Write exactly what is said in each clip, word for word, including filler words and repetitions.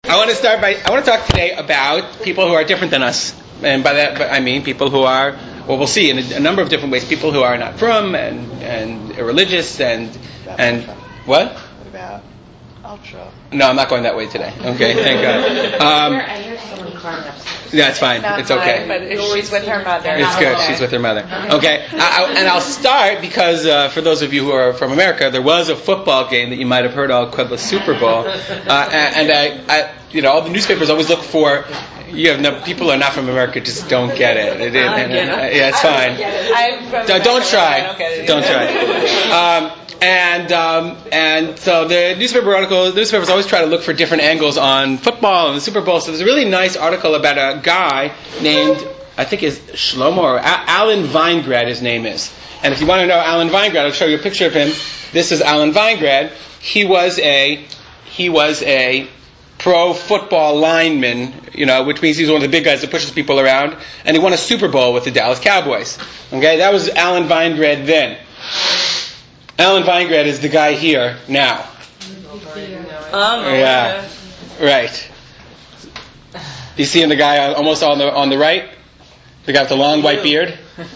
I want to start by, I want to talk today about people who are different than us. And by that, I mean people who are, well, we'll see in a, a number of different ways, people who are not from and, and irreligious and, and, what? What about ultra? No, I'm not going that way today. Okay, thank God. Um, I hear someone crying upstairs. Yeah, it's fine. Not It's okay. mine, but if she's with her mother. It's good. She's with her mother. Okay, I, I, and I'll start because uh, for those of you who are from America, there was a football game that you might have heard of called the Super Bowl, uh, and, and I, I, you know, all the newspapers always look for. You have no people who are not from America just don't get it. it, it, it, it yeah, it's fine. I'm from Don't, don't try. I don't get it Don't try. Um, and um, and so the newspaper article, the newspapers always try to look for different angles on football and the Super Bowl. So there's a really nice article about a guy named, I think is Shlomo or a- Alan Weingrad. His name is. And if you want to know Alan Weingrad, I'll show you a picture of him. This is Alan Weingrad. He was a he was a pro football lineman, you know, which means he's one of the big guys that pushes people around, and he won a Super Bowl with the Dallas Cowboys. Okay, that was Alan Weingrad then. Alan Weingrad is the guy here now. Um, Yeah, right. You see him, the guy almost on the on the right, the guy with the long white beard.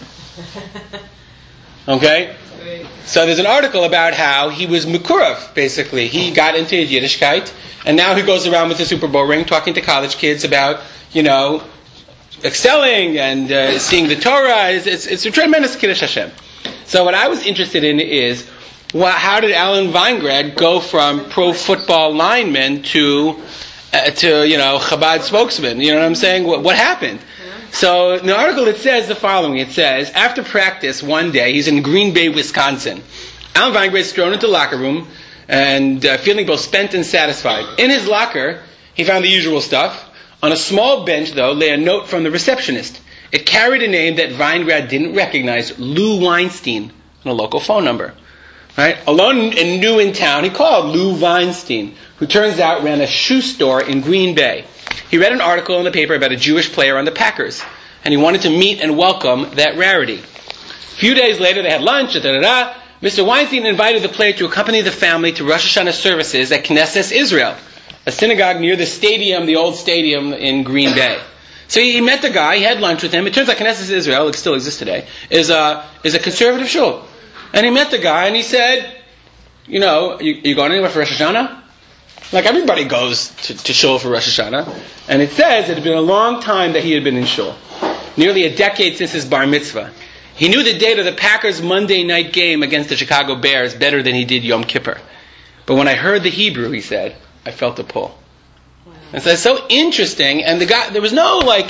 Okay, so there's an article about how he was Mukurav, basically. He got into Yiddishkeit, and now he goes around with the Super Bowl ring talking to college kids about, you know, excelling and uh, seeing the Torah. It's, it's, it's a tremendous Kiddush Hashem. So what I was interested in is, well, how did Alan Weingrad go from pro football lineman to, uh, to you know, Chabad spokesman? You know what I'm saying? What, what happened? So in the article it says the following. It says, after practice one day, he's in Green Bay, Wisconsin. Alan Weingrad is thrown into the locker room and uh, feeling both spent and satisfied. In his locker, he found the usual stuff. On a small bench, though, lay a note from the receptionist. It carried a name that Weingrad didn't recognize, Lou Weinstein, and a local phone number. Right? Alone and new in town, he called Lou Weinstein, who turns out ran a shoe store in Green Bay. He read an article in the paper about a Jewish player on the Packers, and he wanted to meet and welcome that rarity. A few days later, they had lunch, da da da. Mister Weinstein invited the player to accompany the family to Rosh Hashanah services at Knesset Israel, a synagogue near the stadium, the old stadium in Green Bay. So he met the guy, he had lunch with him. It turns out Knesset Israel, it still exists today, is a, is a conservative shul. And he met the guy and he said, you know, you, you going anywhere for Rosh Hashanah? Like everybody goes to, to shul for Rosh Hashanah. And it says it had been a long time that he had been in shul. Nearly a decade since his bar mitzvah. He knew the date of the Packers' Monday night game against the Chicago Bears better than he did Yom Kippur. But when I heard the Hebrew, he said, I felt a pull. Wow. And so it's so interesting. And the guy, there was no like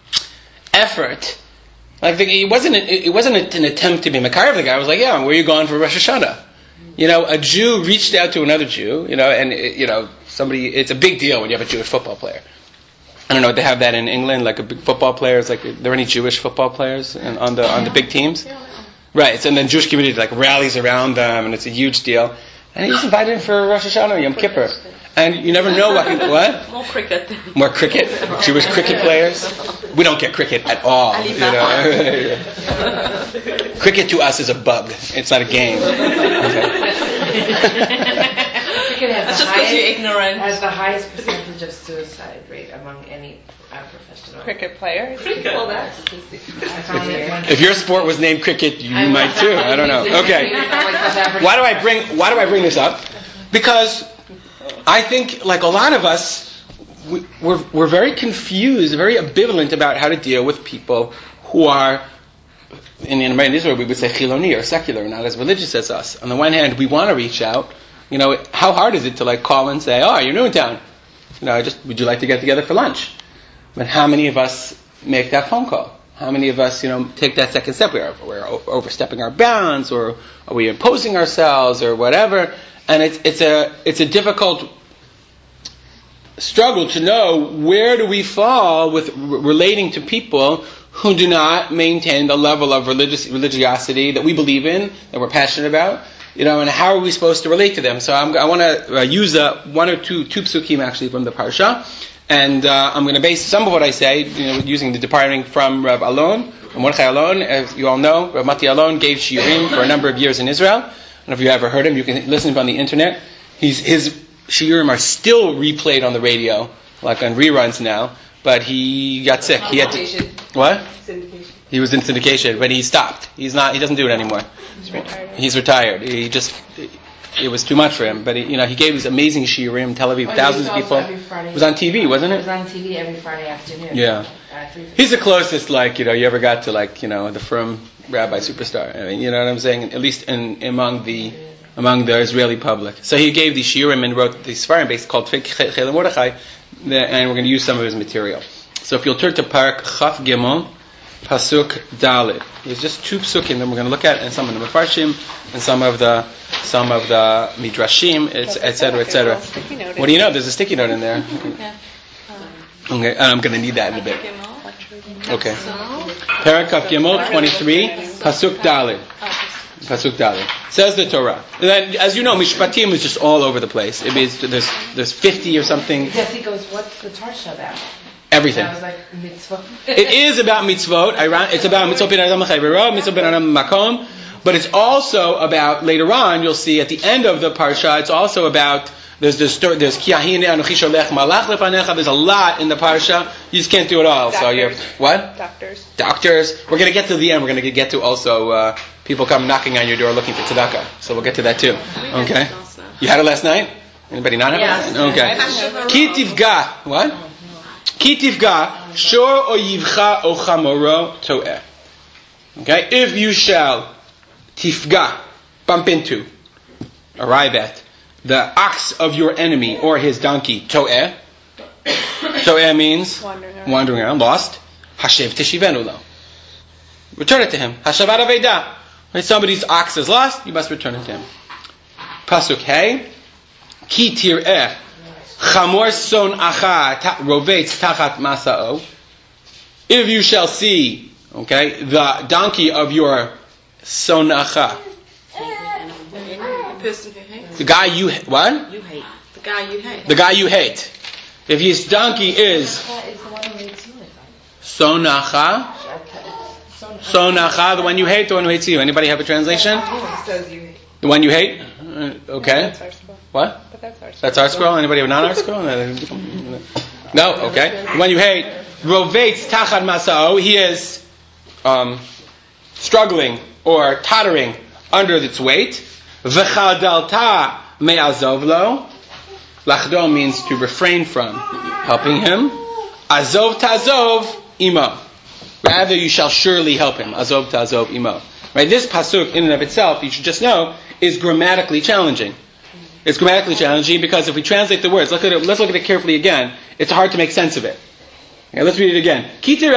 effort. Like the, it wasn't a, it wasn't an attempt to be Makar. The guy was like, yeah, where are you going for Rosh Hashanah? You know, a Jew reached out to another Jew, you know, and, it, you know, somebody, it's a big deal when you have a Jewish football player. I don't know, they have that in England, like a big football players, like, are there any Jewish football players in, on the on the big teams? Right, so, and then Jewish community, like, rallies around them, and it's a huge deal. And he's invited him for Rosh Hashanah, Yom Kippur. And you never know what, what? More cricket. More cricket? Jewish cricket players? We don't get cricket at all. You know? Cricket to us is a bug. It's not a game. Okay. Cricket has That's the just because you're highest, ignorant. has the highest percentage of suicide rate among any uh, professional. Cricket player. Well, that's statistic. I found it one- If your sport was named cricket, you I- might too. I don't know. Okay. Why do I bring Why do I bring this up? Because I think, like a lot of us, we, we're we're very confused, very ambivalent about how to deal with people who are, in, in Israel we would say chiloni or secular, not as religious as us. On the one hand, we want to reach out. You know, how hard is it to like call and say, "Oh, you're new in town. You know, just would you like to get together for lunch?" But how many of us make that phone call? How many of us, you know, take that second step? We're, we're overstepping our bounds, or are we imposing ourselves, or whatever? And it's it's a it's a difficult struggle to know where do we fall with r- relating to people who do not maintain the level of religious religiosity that we believe in, that we're passionate about, you know, and how are we supposed to relate to them? So I'm, I want to uh, use uh, one or two two psukim actually from the parsha, and uh, I'm going to base some of what I say, you know, using the departing from Rav Alon, Mordechai Alon. As you all know, Rav Mati Alon gave shiurim for a number of years in Israel. I don't know if you ever heard him. You can listen to him on the internet. He's, his shiurim are still replayed on the radio like on reruns now. But he got sick. He had to, what? Syndication. He was in syndication, but he stopped. He's not. He doesn't do it anymore. He's retired. He's retired. He just. It was too much for him. But he, you know, he gave these amazing shiurim, Tel Aviv, Oh, thousands of he people. was every Friday. It was on T V, wasn't It it? was on T V every Friday afternoon. Yeah. Uh, three He's the closest, like, you know, you ever got to, like, you know, the firm rabbi superstar. I mean, you know what I'm saying? At least in among the among the Israeli public. So he gave these shiurim and wrote these svarim based called Chel Mordechai, and we're going to use some of his material. So if you'll turn to Parak Chaf Gimel, Pasuk Dalid. There's just two psukim that we're going to look at, and some of the Mefarshim, and some of the some of the Midrashim, et cetera, et cetera. What do you know? There's a sticky note in there. Okay, and I'm going to need that in a bit. Okay. Parak Chaf Gimel twenty-three, Pasuk Dalid. Pasuk Dalid. Says the Torah. And then, as you know, Mishpatim is just all over the place. It means there's there's fifty or something. Yes, he goes, what's the Tarsha about? Everything. I was like, mitzvah. It is about mitzvot. It's about mitzvot ben adam l'chayvero, mitzvot ben adam makom. But it's also about, later on, you'll see at the end of the parsha, it's also about, there's there's there's ki ahine anochi sholech malach lefanecha. There's a lot in the parsha. You just can't do it all. Doctors. So you're, what? Doctors. Doctors. We're going to get to the end. We're going to get to also uh, people come knocking on your door looking for tzedakah. So we'll get to that too. Okay? You had it last night? Anybody not have Yes. it? Okay. Ki tifga. What? Ki tifga, shor oyivcha o chamoro to'eh. Okay? If you shall tifga, bump into, arrive at, the ox of your enemy or his donkey, to'eh. To'eh means Wandering around. wandering around, lost. Hashev teshivenu lo. Return it to him. Hashavat aveda. When somebody's ox is lost, you must return it to him. Pasuk Hey. Ki tir'eh. Chamor son acha rovetz tachat masao. If you shall see, okay, the donkey of your son acha, The person who hates. the guy you what? You hate. The guy you hate. The guy you hate. If his donkey is That is the one who hates you. son acha, son acha, the one you hate, the one who hates you. Anybody have a translation? Says you hate. The one you hate? Uh, Okay. That's our scroll. What? But that's our scroll. That's our scroll? Anybody have a non-art scroll? No? Okay. The one you hate. Rovetz tachad masao. He is um, struggling or tottering under its weight. V'chadalta me'azov lo. Lachdo means to refrain from helping him. Azov tazov imo. Rather, you shall surely help him. Azov tazov imo. Right? This pasuk, in and of itself, you should just know, is grammatically challenging. It's grammatically challenging because if we translate the words, look at it, let's look at it carefully again. It's hard to make sense of it. Okay, let's read it again.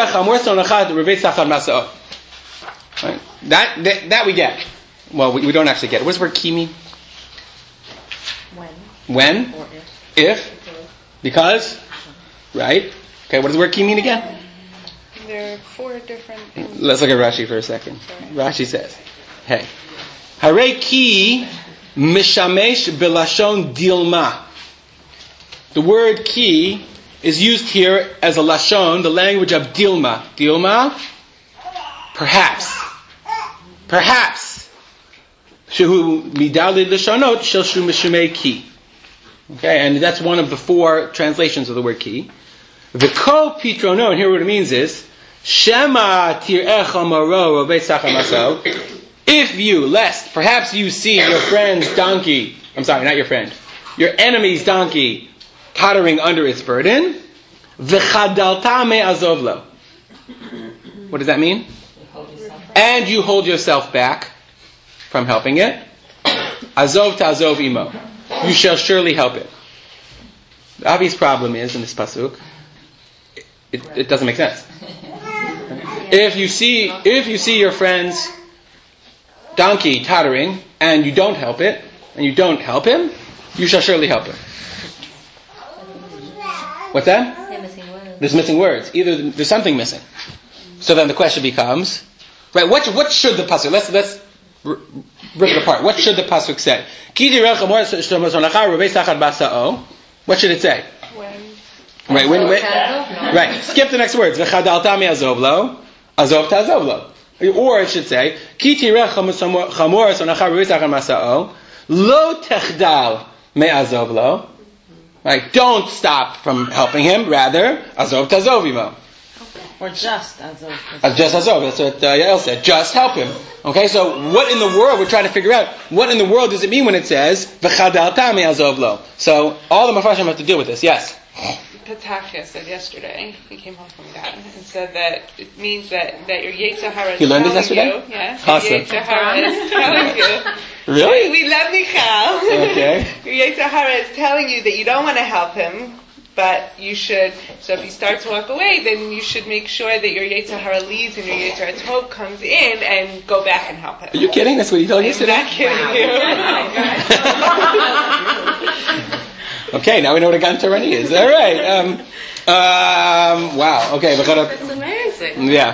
Right? That, that that we get. Well, we, we don't actually get it. What's the word ki mean? When? When? Or if. If? Because? Right? Okay, what does the word ki mean again? There are four different. Let's look at Rashi for a second. Rashi says, hey, Hare ki mishamesh belashon dilma. The word ki is used here as a lashon, the language of dilma. Dilma? Perhaps. Perhaps. Shehu midalid lashonot shel shu mishumei ki. Okay, and that's one of the four translations of the word ki. V'ko pitrono, and here what it means is, Shema tir'echa maro rovetz tachad masao. If you, lest, perhaps you see your friend's donkey, I'm sorry, not your friend, your enemy's donkey tottering under its burden, v'chadalta me'azov lo. What does that mean? And you hold yourself back from helping it. Azov ta'azov imo. You shall surely help it. The obvious problem is, in this pasuk, it, it doesn't make sense. If you see, if you see your friend's donkey tottering, and you don't help it, and you don't help him, you shall surely help him. What's that? There's missing words. Either there's something missing. So then the question becomes, right? What what should the pasuk? Let's let's r- rip it apart. What should the pasuk say? What should it say? When. Right, when, when, right. Skip the next words. V'chadalta me'azov lo, azov ta'azov lo. Or it should say, Ki tirech chamor sonacha ruis achar masao, lo techdal me'azov lo, Right? Don't stop from helping him. Rather, azov tazov imo. Or just azov. Uh, just azov. That's what uh, Yael said. Just help him. Okay. So what in the world we're trying to figure out? What in the world does it mean when it says v'chadalta me'azov lo? So all the mafashim have to deal with this. Yes. Patachia said yesterday, he came home from God, and said that it means that, that your Yetzer Hara is You learned this telling yesterday? you, yes, Awesome. your Yetzer Hara is telling you. Really? We love Michal. Okay. Your Yetzer Hara is telling you that you don't want to help him, but you should, so if he starts to walk away, then you should make sure that your Yetzer Hara leaves and your Yetzer Hara Tov comes in and go back and help him. Are you kidding? That's what you told I'm yesterday? not kidding you. Okay, now we know what a gantarani is. All right. Um, um, wow. Okay. It's amazing. Yeah.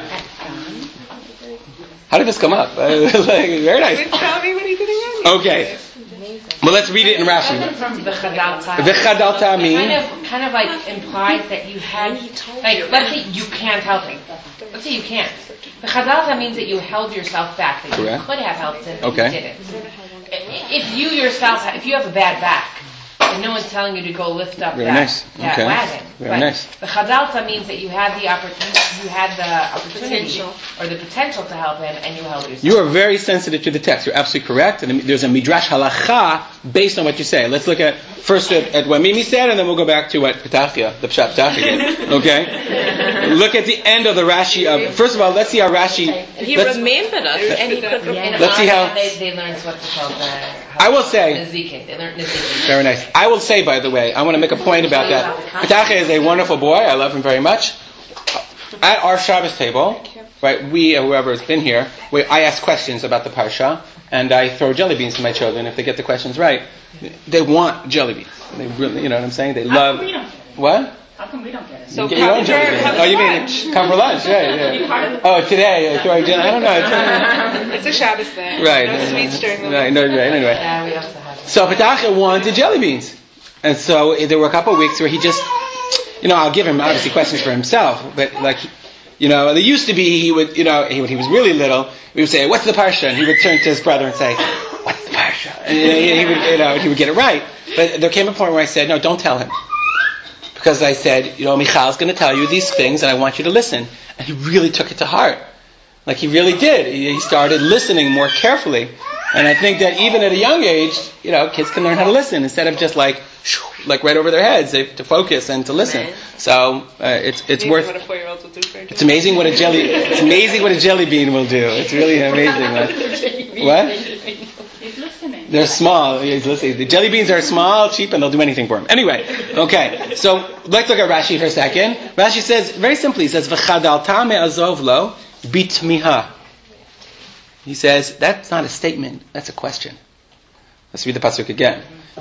How did this come up? Uh, like, very nice. Tell me what he did again. Okay. Well, let's read it in Rashi. From the Chadalta. V'chadalta mean. Kind of, kind of like implies that you had, like, let's say you can't help him. Let's say you can't. The Chadalta means that you held yourself back, that Correct. you could have helped him, but Okay. you didn't. If you yourself, if you have a bad back, and no one's telling you to go lift up Very that, nice. that Okay. wagon. Very but nice. The Chadalta means that you had the opportunity, you had the opportunity Potential. or the potential to help him, and you held yourself. You are very sensitive to the text. You're absolutely correct. And there's a midrash halacha based on what you say. Let's look at first at, at what Mimi said, and then we'll go back to what Petachia, the Pshat Petachia did. Okay. Look at the end of the Rashi. Of, first of all, let's see how Rashi. He let's- remembered us, and he could remember. Let's see how- they, they learned what's called the. I will say- Nezikin. They learned Nezikin. Very nice. I will say, by the way, I want to make a point about that. Petachia is a wonderful boy. I love him very much. At our Shabbos table, right, we, or whoever has been here, we, I ask questions about the Parsha, and I throw jelly beans to my children if they get the questions right. They want jelly beans. They really, you know what I'm saying? They love... we don't get it? What? How come we don't get it? So You get your own come jelly for- beans. come Oh, for you mean lunch. come for lunch? Yeah, yeah. Oh, today, uh, throwing jelly... I don't know. It's a Shabbos thing. Right. No sweets during the Right, no, right, anyway. Yeah, we also have. So Petachia wanted jelly beans. And so there were a couple of weeks where he just, you know, I'll give him obviously questions for himself, but like, you know, there used to be, he would, you know, he, when he was really little, we would say, what's the Parsha? And he would turn to his brother and say, what's the Parsha? And you know, he, he would, you know, he would get it right. But there came a point where I said, no, don't tell him. Because I said, you know, Michal's going to tell you these things and I want you to listen. And he really took it to heart. Like he really did. He, he started listening more carefully. And I think that even at a young age, you know, kids can learn how to listen instead of just like, like right over their heads. They have to focus and to listen. So uh, it's it's Amazing worth. what a four-year-old will do for a It's amazing what a jelly. It's amazing what a jelly bean will do. It's really amazing. What? what? He's listening. They're small. He's listening. The jelly beans are small, cheap, and they'll do anything for him. Anyway, okay. So let's look at Rashi for a second. Rashi says very simply. He says v'chadalta me'azov lo bitmiha. He says, that's not a statement, that's a question. Let's read the pasuk again.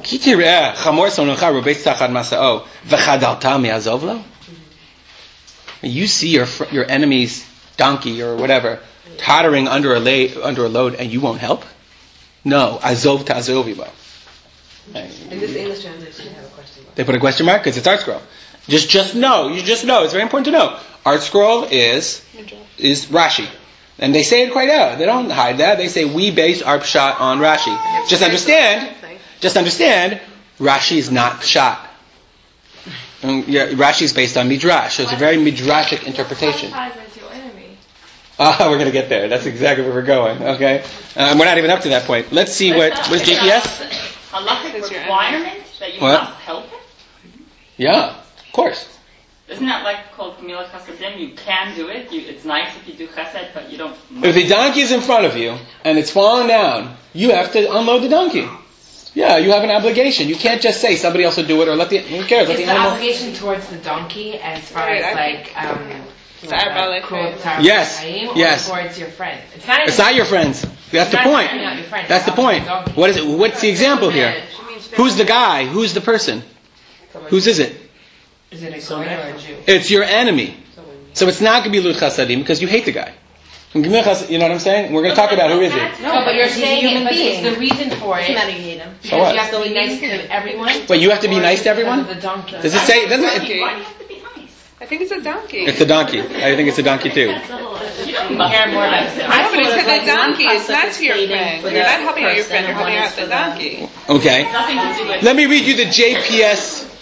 You see your your enemy's donkey or whatever tottering under a la- under a load and you won't help? No. Azov ta'azoviba. In this English translation, you have a question mark. They put a question mark because it's Art Scroll. Just just know. You just know. It's very important to know. Art Scroll is is Rashi. And they say it quite out. They don't hide that. They say we base our pshat on Rashi. Just understand, just understand, Rashi is not pshat. And, yeah, Rashi is based on midrash, so it's a very midrashic interpretation. Ah, we're going to get there. That's exactly where we're going. Okay, um, we're not even up to that point. Let's see what was J P S. Halachic requirement that you What? must help him? Yeah, of course. Isn't that like called Gemilas Chasadim? You can do it. You, it's nice if you do chesed, but you don't. If the donkey is in front of you and it's falling down, you have to unload the donkey. Yeah, you have an obligation. You can't just say somebody else will do it or let the who cares? Let Is the the animal. obligation towards the donkey as far Right, as I like um, Tzar cool, Balei tzar Yes, Balei Chaim, yes. or towards your friend? It's not. Even, It's not your friends. That's the Not point. not your friend. That's the It's also point. the donkey. What is it? What's the example here? Who's the guy? Who's the person? Whose is it? Is it a Goy or a Jew? It's your enemy. So it's not going to be Lut Chasadim because you hate the guy. You know what I'm saying? We're going to talk about who is it. No, but you're saying human it, but being. it's the reason for it. Doesn't matter, you hate him. Because So what? you have to be nice to everyone. Wait, you have to be or nice to everyone? because of the donkey. Does it say? Doesn't Donkey. it? Why do you have to be nice? I think it's a donkey. It's a donkey. I think it's a donkey too. You don't You care more about the I know, but donkey. it said Like the donkey. one It's not pasuk to your is stating friend. for You're the not helping out your person friend. You're and one helping is out the for the- donkey. Okay. Nothing to do with. Let me read you the J P S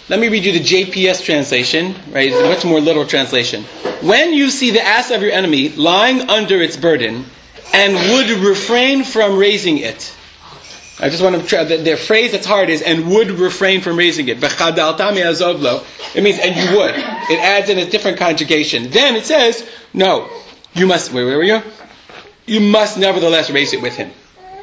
let me read you the J P S translation, right? It's a much more literal translation. When you see the ass of your enemy lying under its burden and would refrain from raising it. I just want to try, the, the phrase that's hard is, and would refrain from raising it. It means, and you would. It adds in a different conjugation. Then it says, no, you must, wait, where were you? You must nevertheless raise it with him.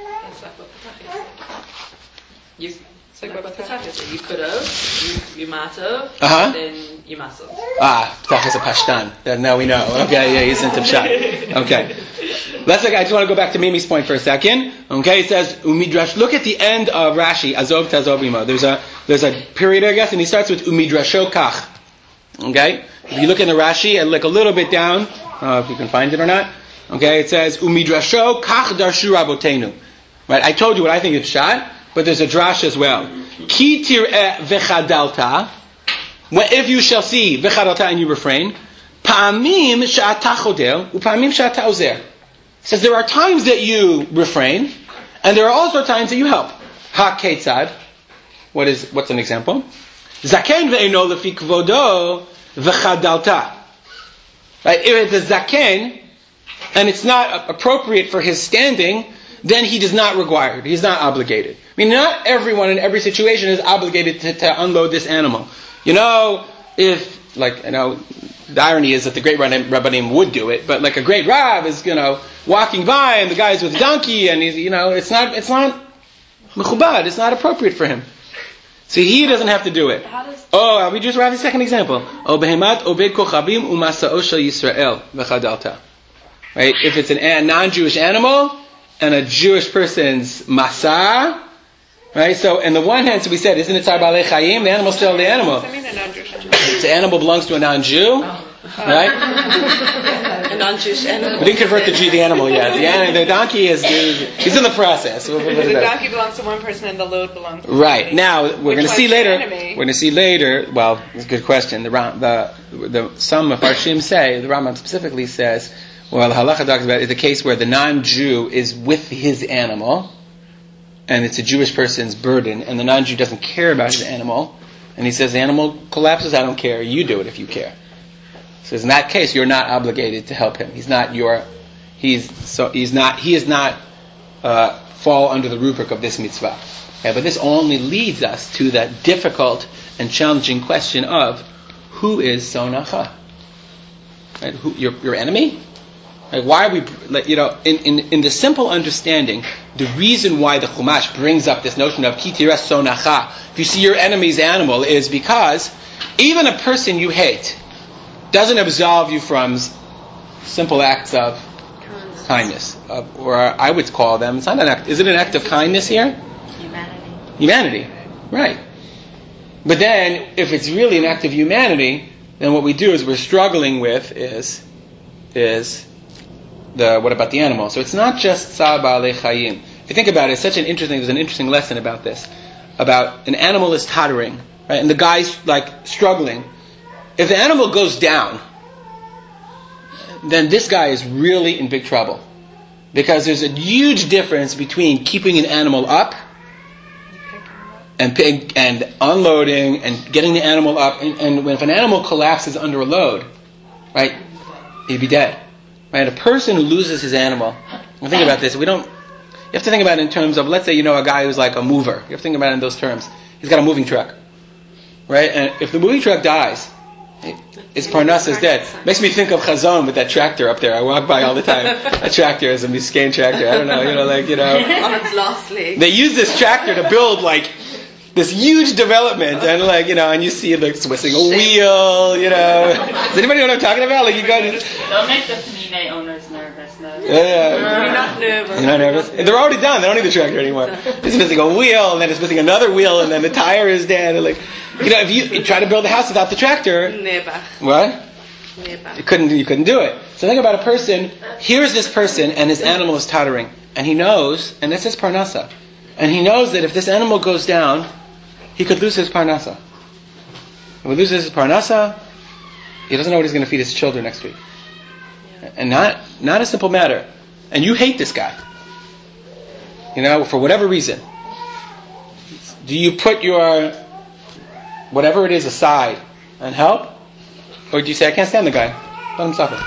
You, it's like what you could have, you, you might have, uh-huh. then you must have. Ah, Tachas a Pashtan. Now we know. Okay, yeah, he's into Pshat. Okay. Let's look, I just want to go back to Mimi's point for a second. Okay, it says, Umidrash. Look at the end of Rashi, Azov Tazov Imo. There's a, there's a period, I guess, and he starts with Umidrasho Kach. Okay? If you look in the Rashi and look a little bit down, I don't know if you can find it or not. Okay, it says, Umidrasho Kach Darshu Rabotenu. Right, I told you what I think is Pshat, but there's a drash as well. Ki tir'eh v'chadalta. If you shall see v'chadalta and you refrain, pa'amim she'ata chodel, u'pa'amim she'ata ozer. Says there are times that you refrain, and there are also times that you help. Ha ketzad. What is? What's an example? Zaken ve'eno lefi kvodo v'chadalta. Right? If it's a zaken, and it's not appropriate for his standing, then he does not require it. He's not obligated. I mean, not everyone in every situation is obligated to, to unload this animal. You know, if, like, you know, the irony is that the great Rabbanim would do it, but like a great Rab is, you know, walking by and the guy's with a donkey and he's, you know, it's not, it's not mechubad, it's not appropriate for him. See, he doesn't have to do it. Oh, we just read the second example. O behemat obed kochabim umasa'o shel Yisrael v'chadalta. Right? If it's a non-Jewish animal, and a Jewish person's masa, right? So, on the one hand, so we said, isn't it tzar b'alei chayim? The animal's still the animal. I mean, a non-Jewish animal. The animal belongs to a non-Jew, oh. right? A non-Jewish animal. We didn't convert the Jew the animal yet. The, animal, the donkey is, he's in the process. The donkey belongs to one person and the load belongs to right. somebody. Now, we're going to see later, enemy? we're going to see later, well, it's a good question. The, the, the, some Mefarshim say, the Rambam specifically says, well, the halacha talks about the case where the non-Jew is with his animal, and it's a Jewish person's burden, and the non-Jew doesn't care about his animal, and he says the animal collapses, I don't care, you do it if you care. So in that case, you're not obligated to help him. He's not your, he's so he's not he is not uh, fall under the rubric of this mitzvah. Okay, but this only leads us to that difficult and challenging question of who is sonacha? Right? Who your your enemy? Like why are we, you know, in, in, in the simple understanding, the reason why the Chumash brings up this notion of ki tiras sonacha, if you see your enemy's animal, is because even a person you hate doesn't absolve you from simple acts of kindness, kindness of, or I would call them, it's not an act, is it an act of kindness here? Humanity. Humanity, right. But then, if it's really an act of humanity, then what we do is we're struggling with is, is, The, what about the animal? So it's not just tzar ba'alei chayim. If you think about it, it's such an interesting, there's an interesting lesson about this. About an animal is tottering, right? And the guy's like struggling. If the animal goes down, then this guy is really in big trouble. Because there's a huge difference between keeping an animal up and and unloading and getting the animal up. And, and if an animal collapses under a load, right, he'd be dead. Right, a person who loses his animal. Think about this. We don't. You have to think about it in terms of, let's say, you know, a guy who's like a mover. You have to think about it in those terms. He's got a moving truck, right? And if the moving truck dies, his parnasa is dead. Makes me think of Chazon with that tractor up there. I walk by all the time. That tractor is a Miskain tractor. I don't know, you know, like you know. On its last leg. They use this tractor to build like this huge development, and like you know, and you see it like twisting a wheel, you know. Does anybody know what I'm talking about? Like you go to. Don't make the Panine owners nervous, no. Yeah. You're not nervous. You're not nervous? They're already done. They don't need the tractor anymore. It's missing a wheel, and then it's missing another wheel, and then the tire is dead. And like, you know, if you, you try to build a house without the tractor, Never. what? Never. You couldn't. You couldn't do it. So think about a person. Here's this person, and his animal is tottering, and he knows, and this is parnasa, and he knows that if this animal goes down, he could lose his parnasa. If he loses his parnasa, he doesn't know what he's going to feed his children next week. And not not a simple matter. And you hate this guy. You know, for whatever reason. Do you put your whatever it is aside and help? Or do you say, I can't stand the guy, let him suffer?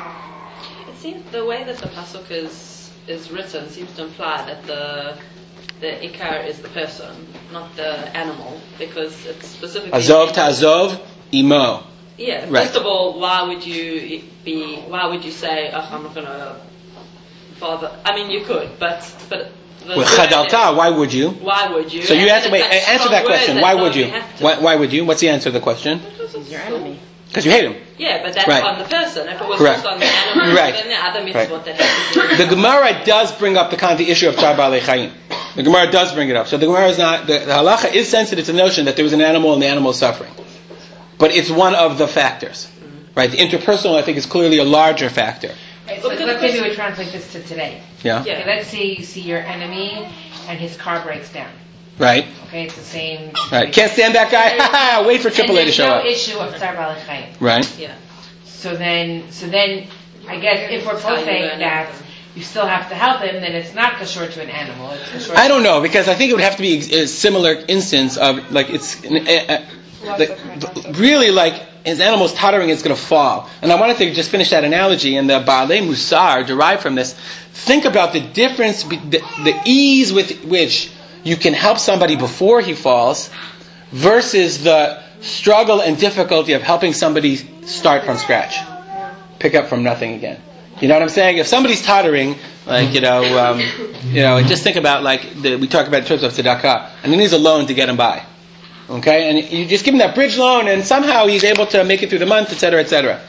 It seems the way that the pasuk is is written seems to imply that the the ikar is the person, not the animal, because it's specifically Azov ta'azov imo. Yeah. Right. First of all, why would you be? Why would you say, "Oh, I'm not gonna bother"? I mean, you could, but but. The With chadalta, why would you? Why would you? So you And answer. Wait, that's answer strong that word question. that Why no, would you? have to. Why, why would you? What's the answer to the question? Because it's Your so- enemy. Because you hate him. Yeah, but that's Right. on the person. If it was Correct. just on the animal, Right. then the other Right. mitzvot that have to do. The Gemara does bring up the kind of the issue of Tzar Baalei Chayim. The Gemara does bring it up. So the Gemara is not, the, the halacha is sensitive to the notion that there was an animal and the animal is suffering. But it's one of the factors. Right? The interpersonal, I think, is clearly a larger factor. Right, so let's say we would translate this to today. Yeah? Yeah. Okay, let's say you see your enemy and his car breaks down. Right? Okay, it's the same. Right. Can't stand that guy? Ha ha! Wait for Triple A to and show there's up. no issue of Tzar Baalei Chayim. Right? Yeah. So then, so then, I guess if we're That's how you both saying learn that it. you still have to help him, then it's not kashor to an animal. It's kashor. I don't know, because I think it would have to be a similar instance of, like, it's, uh, uh, like, really like, his animal's tottering, it's going to fall. And I wanted to just finish that analogy, and the Baalei Musar derived from this. Think about the difference, be- the, the ease with which you can help somebody before he falls, versus the struggle and difficulty of helping somebody start from scratch. Pick up from nothing again. You know what I'm saying? If somebody's tottering, like, you know, um, you know, just think about, like, the, we talk about in terms of tzedakah, and he needs a loan to get him by. Okay? And you just give him that bridge loan, and somehow he's able to make it through the month, et cetera, et cetera.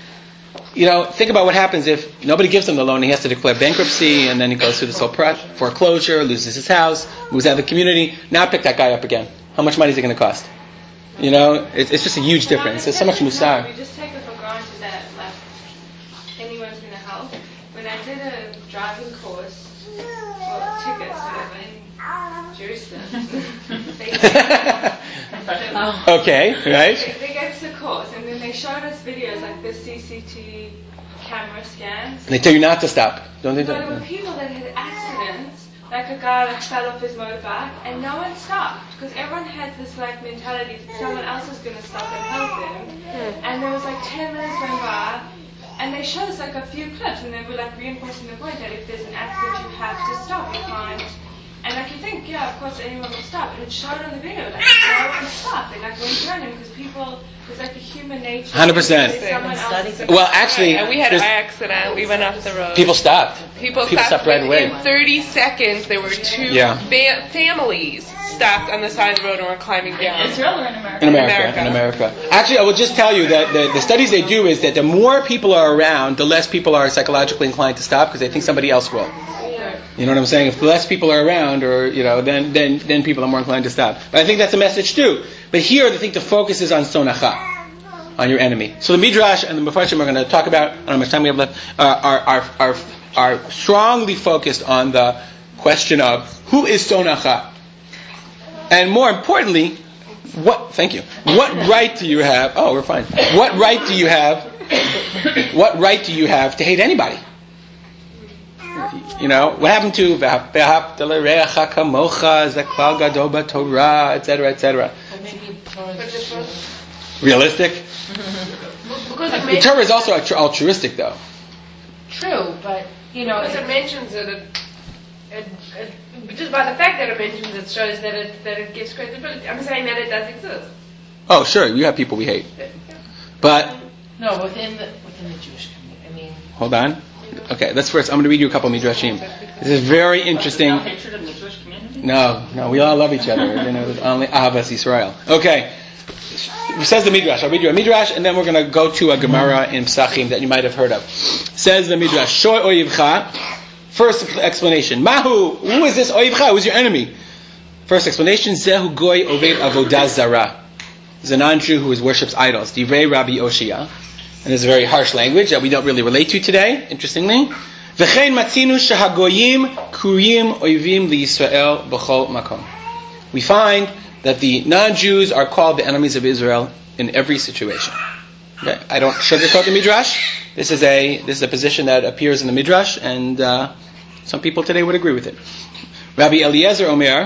You know, think about what happens if nobody gives him the loan, and he has to declare bankruptcy, and then he goes through this whole pro- foreclosure, loses his house, moves out of the community. Now pick that guy up again. How much money is it going to cost? You know, it's, it's just a huge difference. There's so much musar. We just take it for granted that like anyone's going to help. When I did a driving course for tickets, whatever, in Jerusalem, Okay, right? they, they get to the course and then they showed us videos like the C C T V camera scans. They tell you not to stop. Don't they? But there were people that had accidents, like a guy that fell off his motorbike, and no one stopped because everyone had this like mentality that someone else is going to stop and help them. And there was like ten minutes went by, and they showed us like a few clips, and they were like reinforcing the point that if there's an accident, you have to stop. You can't. And like you think, yeah, of course anyone will stop, and it showed on the video like no one stopped. They like went running because people, there's like a human nature. one hundred percent. Someone else is- Well, actually, And we had an there's- accident. We went off the road. people stopped. People, people stopped right away. In thirty seconds, there were two Yeah. fa- families stopped on the side of the road and were climbing down. Israel or in America? In America, America. in America. Actually, I will just tell you that the, the studies they do is that the more people are around, the less people are psychologically inclined to stop because they think somebody else will. You know what I'm saying? If less people are around, or you know, then then then people are more inclined to stop. But I think that's a message too. But here, I think the focus is on sonacha, on your enemy. So the midrash and the mefarshim are going to talk about. I don't know how much time we have left. Uh, are are are are strongly focused on the question of who is sonacha, and more importantly, what? Thank you. What right do you have? Oh, we're fine. What right do you have? What right do you have to hate anybody? You know, what happened to V'ahavta l'reacha kamocha, Zeklal Gadol b'Torah, et cetera, et cetera. Realistic? Because it The makes Torah is also altru- altruistic, though. true, but you know, Because it mentions it, it, it, it, just by the fact that it mentions it shows that it that it gives credibility. I'm saying that it does exist. Oh, sure, you have people we hate. But, no within the within the Jewish community. I mean, hold on. Okay, let's first, I'm going to read you a couple of midrashim. This is very interesting. No hatred of the Jewish community? No, no, we all love each other. You know, there's only Ahavas Yisrael. Okay. Says the Midrash. I'll read you a Midrash, and then we're going to go to a Gemara in Psachim that you might have heard of. Says the Midrash, Shoy Oyivcha. First explanation. Mahu, who is this Oyivcha? Who is your enemy? First explanation, Zehu Goy Oved Avodah Zarah. He's a non-Jew who worships idols. Divrei Rabbi Oshia. And it's a very harsh language that we don't really relate to today, interestingly. V'chein matzinu shahagoyim kuriyim oivim liYisrael b'chol makom. We find that the non-Jews are called the enemies of Israel in every situation. Okay? I don't sugarcoat the Midrash. This is a this is a position that appears in the Midrash, and uh, some people today would agree with it. Rabbi Eliezer Omer,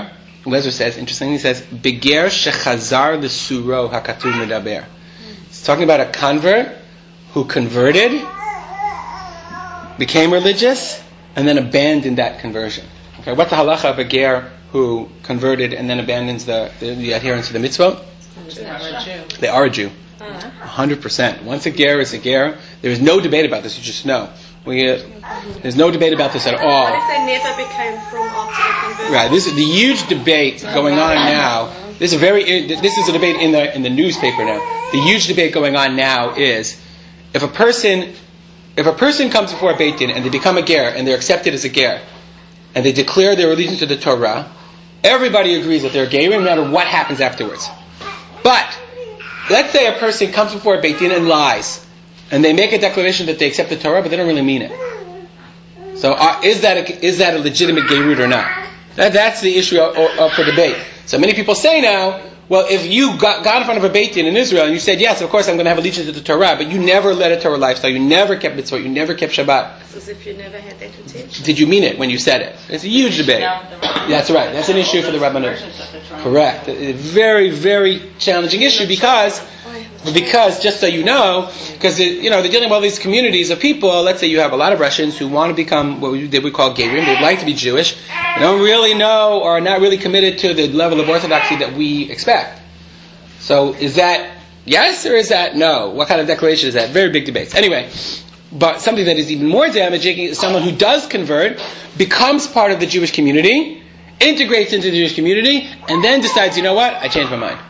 Wezer says, interestingly, he says, Beger shechazar l'suro hakatuv medaber. He's talking about a convert who converted, became religious, and then abandoned that conversion. Okay, what's the halacha of a ger who converted and then abandons the, the, the adherence to the mitzvot? They are a Jew. one hundred percent. Once a ger is a ger, there is no debate about this, you just know. We, uh, there's no debate about this at all. What if they never became from after the conversion? Right. This is the huge debate going on now. This is a very. This is a debate in the in the newspaper now. The huge debate going on now is if a person if a person comes before a Beit Din and they become a ger and they're accepted as a ger and they declare their allegiance to the Torah, everybody agrees that they're a ger no matter what happens afterwards. But let's say a person comes before a Beit Din and lies. And they make a declaration that they accept the Torah, but they don't really mean it. So, uh, is that a, is that a legitimate gerut or not? That, that's the issue up, up for debate. So many people say now, well, if you got, got in front of a Beit Din in Israel and you said, yes, of course I'm going to have allegiance to the Torah, but you never led a Torah lifestyle, you never kept mitzvot, you never kept Shabbat. It's as if you never had that intention. Did you mean it when you said it? It's a huge debate. That's right. That's an issue for the Rabbanut. Correct. A very, very challenging issue because Because, just so you know, because you know they're dealing with all these communities of people. Let's say you have a lot of Russians who want to become what we, they would call gerim. They'd like to be Jewish. They don't really know or are not really committed to the level of orthodoxy that we expect. So, is that yes or is that no? What kind of declaration is that? Very big debates. Anyway, but something that is even more damaging is someone who does convert, becomes part of the Jewish community, integrates into the Jewish community, and then decides, you know what? I changed my mind.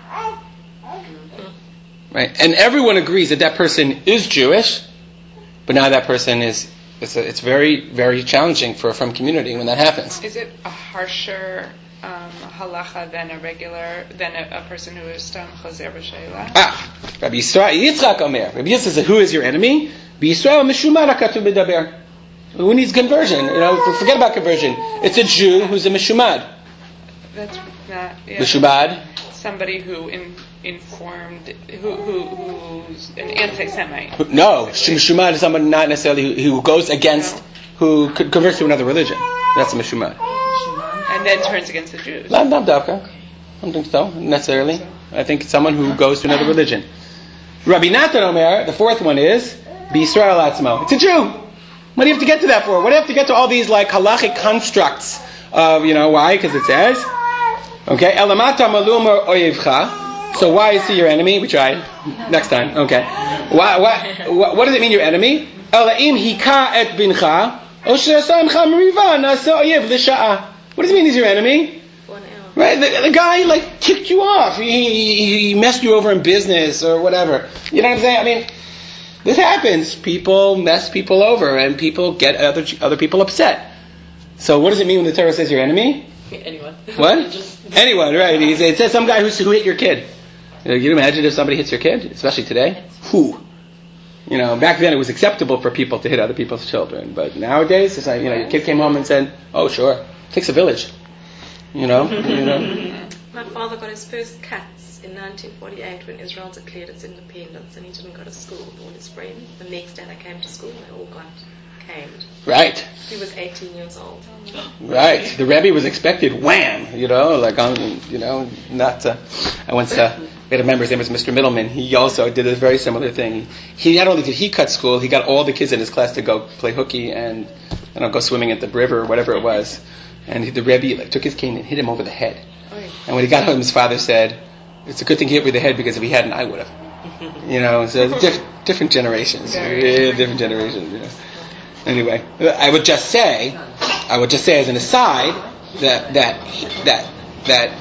Right, and everyone agrees that that person is Jewish, but now that person is, it's, a, it's very, very challenging for from community when that happens. Is it a harsher um, halacha than a regular, than a, a person who is stam chazer b'sheila? Ah, Rabbi Yisrael, Yitzchak Omer. Rabbi Yisrael says, who is your enemy? B'Yisrael meshumad hakatuv medaber. Who needs conversion? You know, forget about conversion. It's a Jew who's a meshumad. That's not, yeah. Meshumad? Somebody who in, informed, who, who who's an anti-Semite. No, Meshumad is someone not necessarily who, who goes against, no. who could converts to another religion. That's a Meshumad. And then turns against the Jews. Not Davka. I don't think so, necessarily. I think it's someone who goes to another religion. Rabbi Natan Omer, the fourth one is, B'Yisrael Atzmo. It's a Jew. What do you have to get to that for? What do you have to get to all these like halachic constructs of, you know, why? Because it says, okay, Elamata malumar oyevcha. So why is he your enemy? We tried. Next time. Okay. Why, why, what, what does it mean your enemy? Elaim hika et bincha. What does it mean he's your enemy? Right? The, the guy like kicked you off. He, he, he messed you over in business or whatever. You know what I'm saying? I mean, this happens. People mess people over and people get other other people upset. So what does it mean when the Torah says your enemy? Anyone. What? Anyone, right. It says some guy who's, who hit your kid. You know, can you imagine if somebody hits your kid? Especially today? Who? You know, back then it was acceptable for people to hit other people's children. But nowadays, it's like, you know, your kid came home and said, oh, sure. It takes a village. You know? you know? My father got his first cuts in nineteen forty-eight when Israel declared its independence and he didn't go to school with all his friends. The next day they came to school and they all got camed. Right. He was eighteen years old. Right. The Rebbe was expected, wham, you know, like, um, you know, not, uh, I once, uh, we had a member, his name was Mister Middleman. He also did a very similar thing. He, not only did he cut school, he got all the kids in his class to go play hooky and, you know, go swimming at the river or whatever it was. And he, the Rebbe like, took his cane and hit him over the head. And when he got home, his father said, it's a good thing he hit me the head because if he hadn't, I would have. You know, so diff- different generations. Really different generations, you know. Anyway, I would just say, I would just say as an aside, that, that, that, that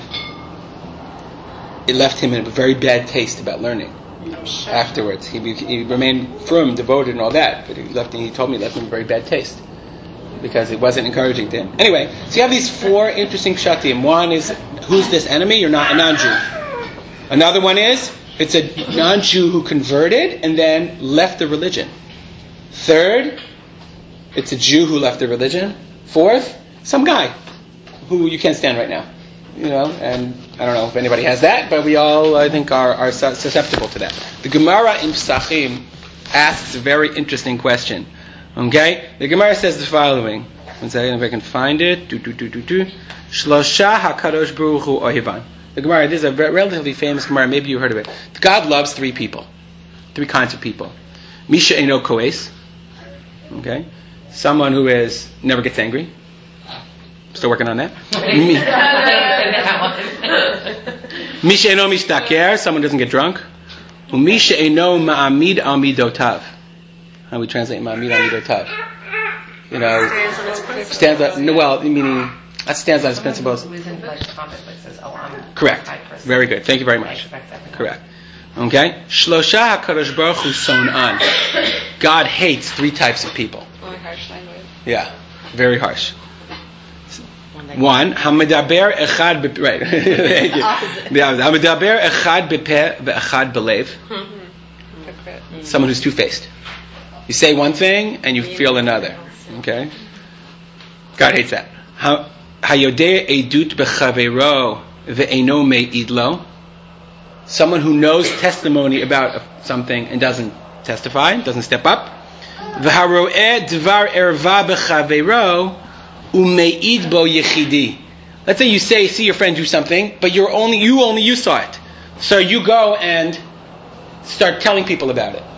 it left him in a very bad taste about learning. Afterwards, he, he remained firm, devoted, and all that, but he left. He told me it left him a very bad taste because it wasn't encouraging to him. Anyway, so you have these four interesting shatim. One is who's this enemy? You're not a non-Jew. Another one is it's a non-Jew who converted and then left the religion. Third, it's a Jew who left the religion. Fourth, some guy who you can't stand right now. You know, and I don't know if anybody has that, but we all, I think, are, are susceptible to that. The Gemara in Pesachim asks a very interesting question. Okay? The Gemara says the following. One second, if I can find it. Do do do do do. Shlosha hakadosh baruch hu ohivan. The Gemara. This is a relatively famous Gemara. Maybe you heard of it. God loves three people, three kinds of people. Misha eno koes. Okay, someone who is never gets angry. Still working on that. Misha eno mishtaker. Someone doesn't get drunk. Umisha eno ma'amid al midotav. How we translate ma'amid al midotav? You know, stands on. No, well, meaning that stands on its principles. Correct. Very good. Thank you very much. Correct. Okay. Shlosha hakadosh baruch hu son'an. God hates three types of people. Only harsh language. Yeah, very harsh. One, hamidaber echad be right. Thank you. Hamidaber echad bepeh ve'echad belev. Someone who's two-faced. You say one thing and you feel another. Okay. God hates that. Hayodeh edut bechaveiro ve'eno me'idlo. Someone who knows testimony about something and doesn't testify, doesn't step up. V'haroeh dvar erva bechaveiro umeid bo yechidi. Let's say you say, see your friend do something, but you're only you only you saw it, so you go and start telling people about it.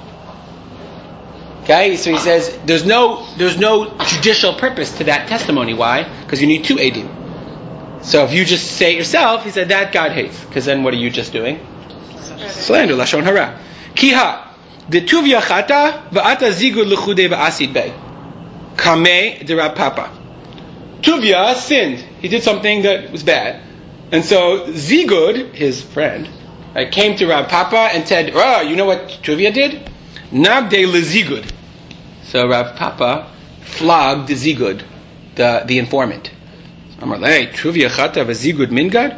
Okay, so he says there's no there's no judicial purpose to that testimony. Why? Because you need two edim. So if you just say it yourself, he said that God hates. Because then what are you just doing? Slander, lashon hara. Kiha the tuvya chata va'ata zigud lechude va'asid bei kamei de Rav Papa. Tuvya sinned. He did something that was bad, and so Zigud, his friend, uh, came to Rav Papa and said, "Oh, you know what Tuvya did? Nagde lezigud." So Rav Papa flogged Zigud, the the informant. Amar lei Tuvya chata v'Zigud mingad.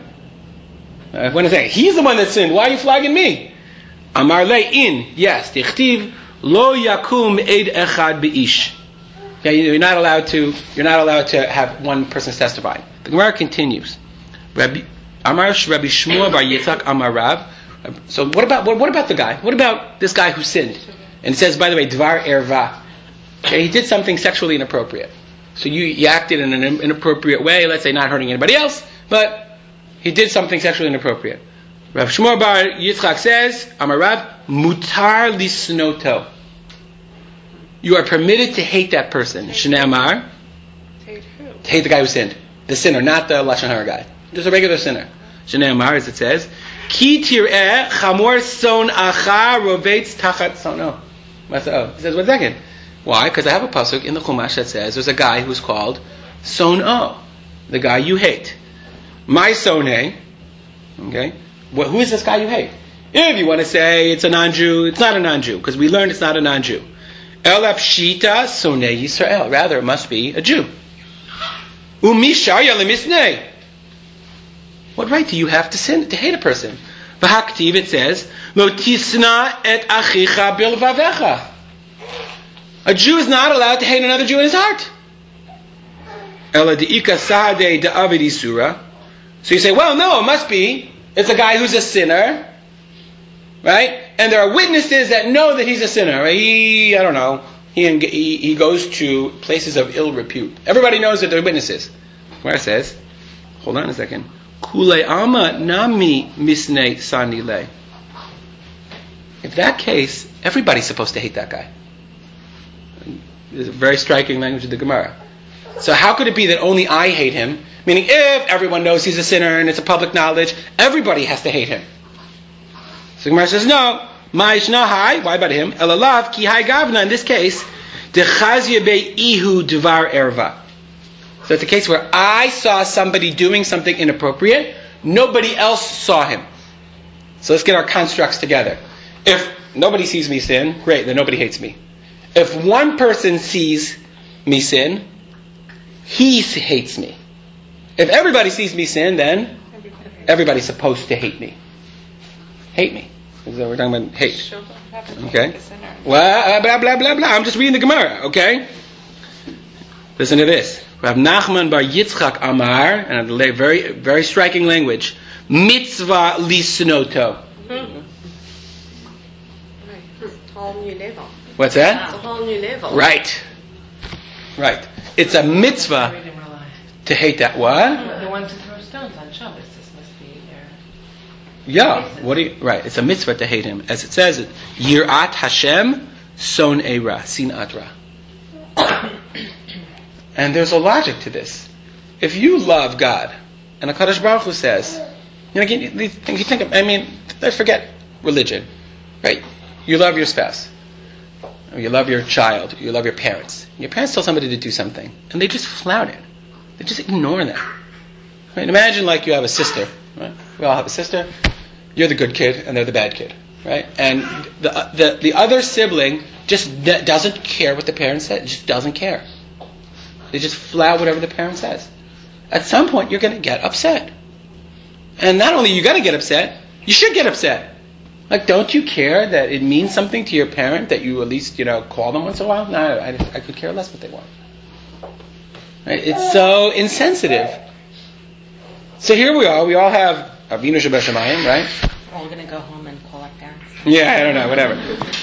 I want to say he's the one that sinned. Why are you flogging me? Amar lei in yes tichtiv lo yakum eid echad beish. Yeah, you're not allowed to. You're not allowed to have one person testify. The Gemara continues. Rabbi Amar Rabbi Shmuel bar Yitzchak Amar Rav. So what about what, what about the guy? What about this guy who sinned? And it says, by the way, dvar erva. Okay, he did something sexually inappropriate. So you, you acted in an inappropriate way. Let's say not hurting anybody else, but he did something sexually inappropriate. Rav Shmuel bar Yitzchak says, Amar Rav mutar lisnoto. You are permitted to hate that person. Shnei Amar. Hate who? To hate the guy who sinned. The sinner, not the Lashon Hara guy. Just a regular sinner. Shnei Amar, as it says, Ki tir'eh chamor son acha rovetz tachat sono. He says, one second. Why? Because I have a pasuk in the Chumash that says there's a guy who's called Son-o, the guy you hate. My Son-he. Okay? Well, who is this guy you hate? If you want to say it's a non-Jew, it's not a non-Jew, because we learned it's not a non-Jew. El apshita sonei Yisrael. Rather, it must be a Jew. Umishaya lemisnei. What right do you have to sin to hate a person? V'haktiv, it says, Lo tisna et achicha bilvavecha. A Jew is not allowed to hate another Jew in his heart. Ela deika sahadei de'avid isura. So you say, well, no, it must be. It's a guy who's a sinner, right? And there are witnesses that know that he's a sinner. Right? He, I don't know, he, he he goes to places of ill repute. Everybody knows that there are witnesses. Where it says, hold on a second. Kule ama nami misne sani le. If that case, everybody's supposed to hate that guy. There's a very striking language of the Gemara. So how could it be that only I hate him? Meaning, if everyone knows he's a sinner and it's a public knowledge, everybody has to hate him. So the Gemara says, no. Ma'ishnahai, why about him? Elalav ki hai gavna. In this case, dechazye be ihu dvar erva. So it's a case where I saw somebody doing something inappropriate. Nobody else saw him. So let's get our constructs together. If nobody sees me sin, great, then nobody hates me. If one person sees me sin, he hates me. If everybody sees me sin, then everybody's supposed to hate me. Hate me. So we're talking about hate. Okay? Well, blah, blah, blah, blah. I'm just reading the Gemara, okay? Listen to this. Rav Nachman bar Yitzchak Amar, and a very, very striking language. Mitzvah lisnoto. Mm-hmm. Right. Whole new level. What's that? It's a whole new level. Right. Right. it's a mitzvah to hate that. What? The one to throw stones on Shabbos. This must be their. Yeah. What do you? Right. It's a mitzvah to hate him, as it says. Yirat Hashem son eira sinat ra. And there's a logic to this. If you love God, and HaKadosh Baruch Hu says, you know, you think, you think of, I mean, let's forget religion, right? You love your spouse, or you love your child, you love your parents. Your parents tell somebody to do something, and they just flout it. They just ignore them. Right? Imagine like you have a sister, right? We all have a sister. You're the good kid, and they're the bad kid, right? And the the, the other sibling just d- doesn't care what the parent says. Just doesn't care. They just flout whatever the parent says. At some point, you're going to get upset. And not only you got to get upset, you should get upset. Like, don't you care that it means something to your parent that you at least, you know, call them once in a while? No, I, I could care less what they want. Right? It's so insensitive. So here we are. We all have Avinu Shebashamayim, right? We're all going to go home and call our parents. Yeah, I don't know, whatever.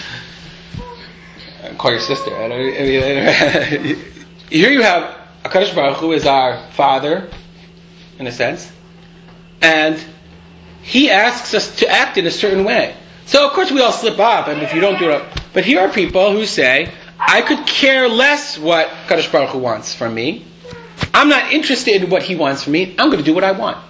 Call your sister. I don't, I mean, here you have HaKadosh Baruch Hu is our Father, in a sense, and He asks us to act in a certain way. So of course we all slip up, and if you don't do it, but here are people who say, I could care less what HaKadosh Baruch Hu wants from me. I'm not interested in what He wants from me. I'm going to do what I want.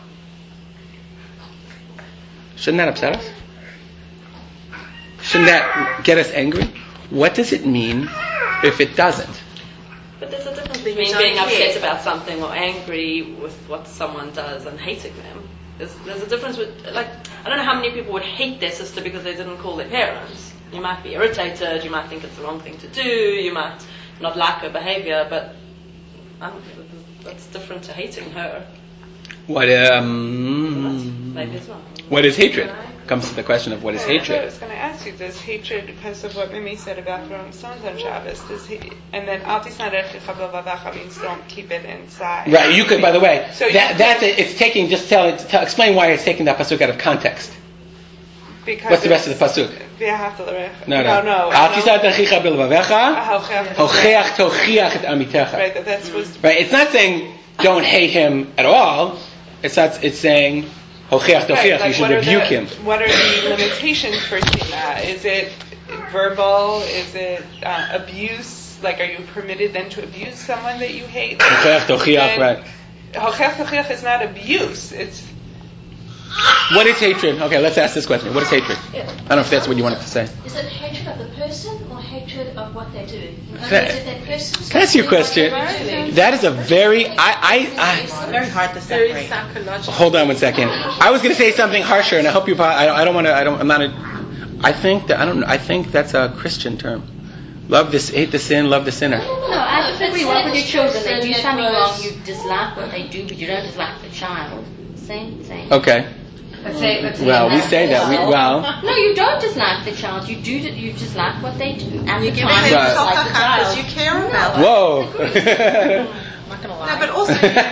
Shouldn't that upset us? Shouldn't that get us angry? What does it mean if it doesn't? But there's a difference between being upset about something or angry with what someone does and hating them. There's, there's a difference with, like, I don't know how many people would hate their sister because they didn't call their parents. You might be irritated, you might think it's the wrong thing to do, you might not like her behavior, but I don't think that's different to hating her. What um? Maybe it's not. What is hatred? Comes to the question of what is yeah, hatred. I was going to ask you, does hatred, because of what Mimi said about throwing stones on Shabbos, does he, and then Al Tisna Rechicha B'Lavavecha means don't keep it inside. Right. You could, by the way, so that that's it. It's taking. Just tell it. Tell, explain why it's taking that pasuk out of context. Because what's the rest of the pasuk? No, no, no. Al Tisna Rechicha B'Lavavecha Hocheach Tochiach et Amitecha. Right. That that's was. Right. It's not saying don't hate him at all. It's not. It's saying. Hocheach tochiach, right, like you should rebuke the, him. What are the limitations for tina? Is it verbal? Is it uh, abuse? Like, are you permitted then to abuse someone that you hate? Hocheach tochiach, right. Hocheach tochiach is not abuse. It's... What is hatred? Okay, let's ask this question. What is hatred? Yeah. I don't know if that's what you wanted to say. Is it hatred of the person or hatred of what they're doing? Can I, can I ask you a question? That is a very, I, I, I it's very hard to separate. Hold on one second. I was going to say something harsher, and I hope you. I, I don't want to. I don't. I'm not. A, I think that I don't. I think that's a Christian term. Love this, hate the sin, love the sinner. No, no, no. I just agree. What with your children? They do something wrong. You dislike what they do, but you don't dislike the child. Same, same. Okay. Let's say, let's say well, we say that. We, well. No, you don't dislike the child. You do. You dislike what they do. And you the give time it you yourself dislike the because child. you care about it. Whoa. I'm not gonna lie. No, but also,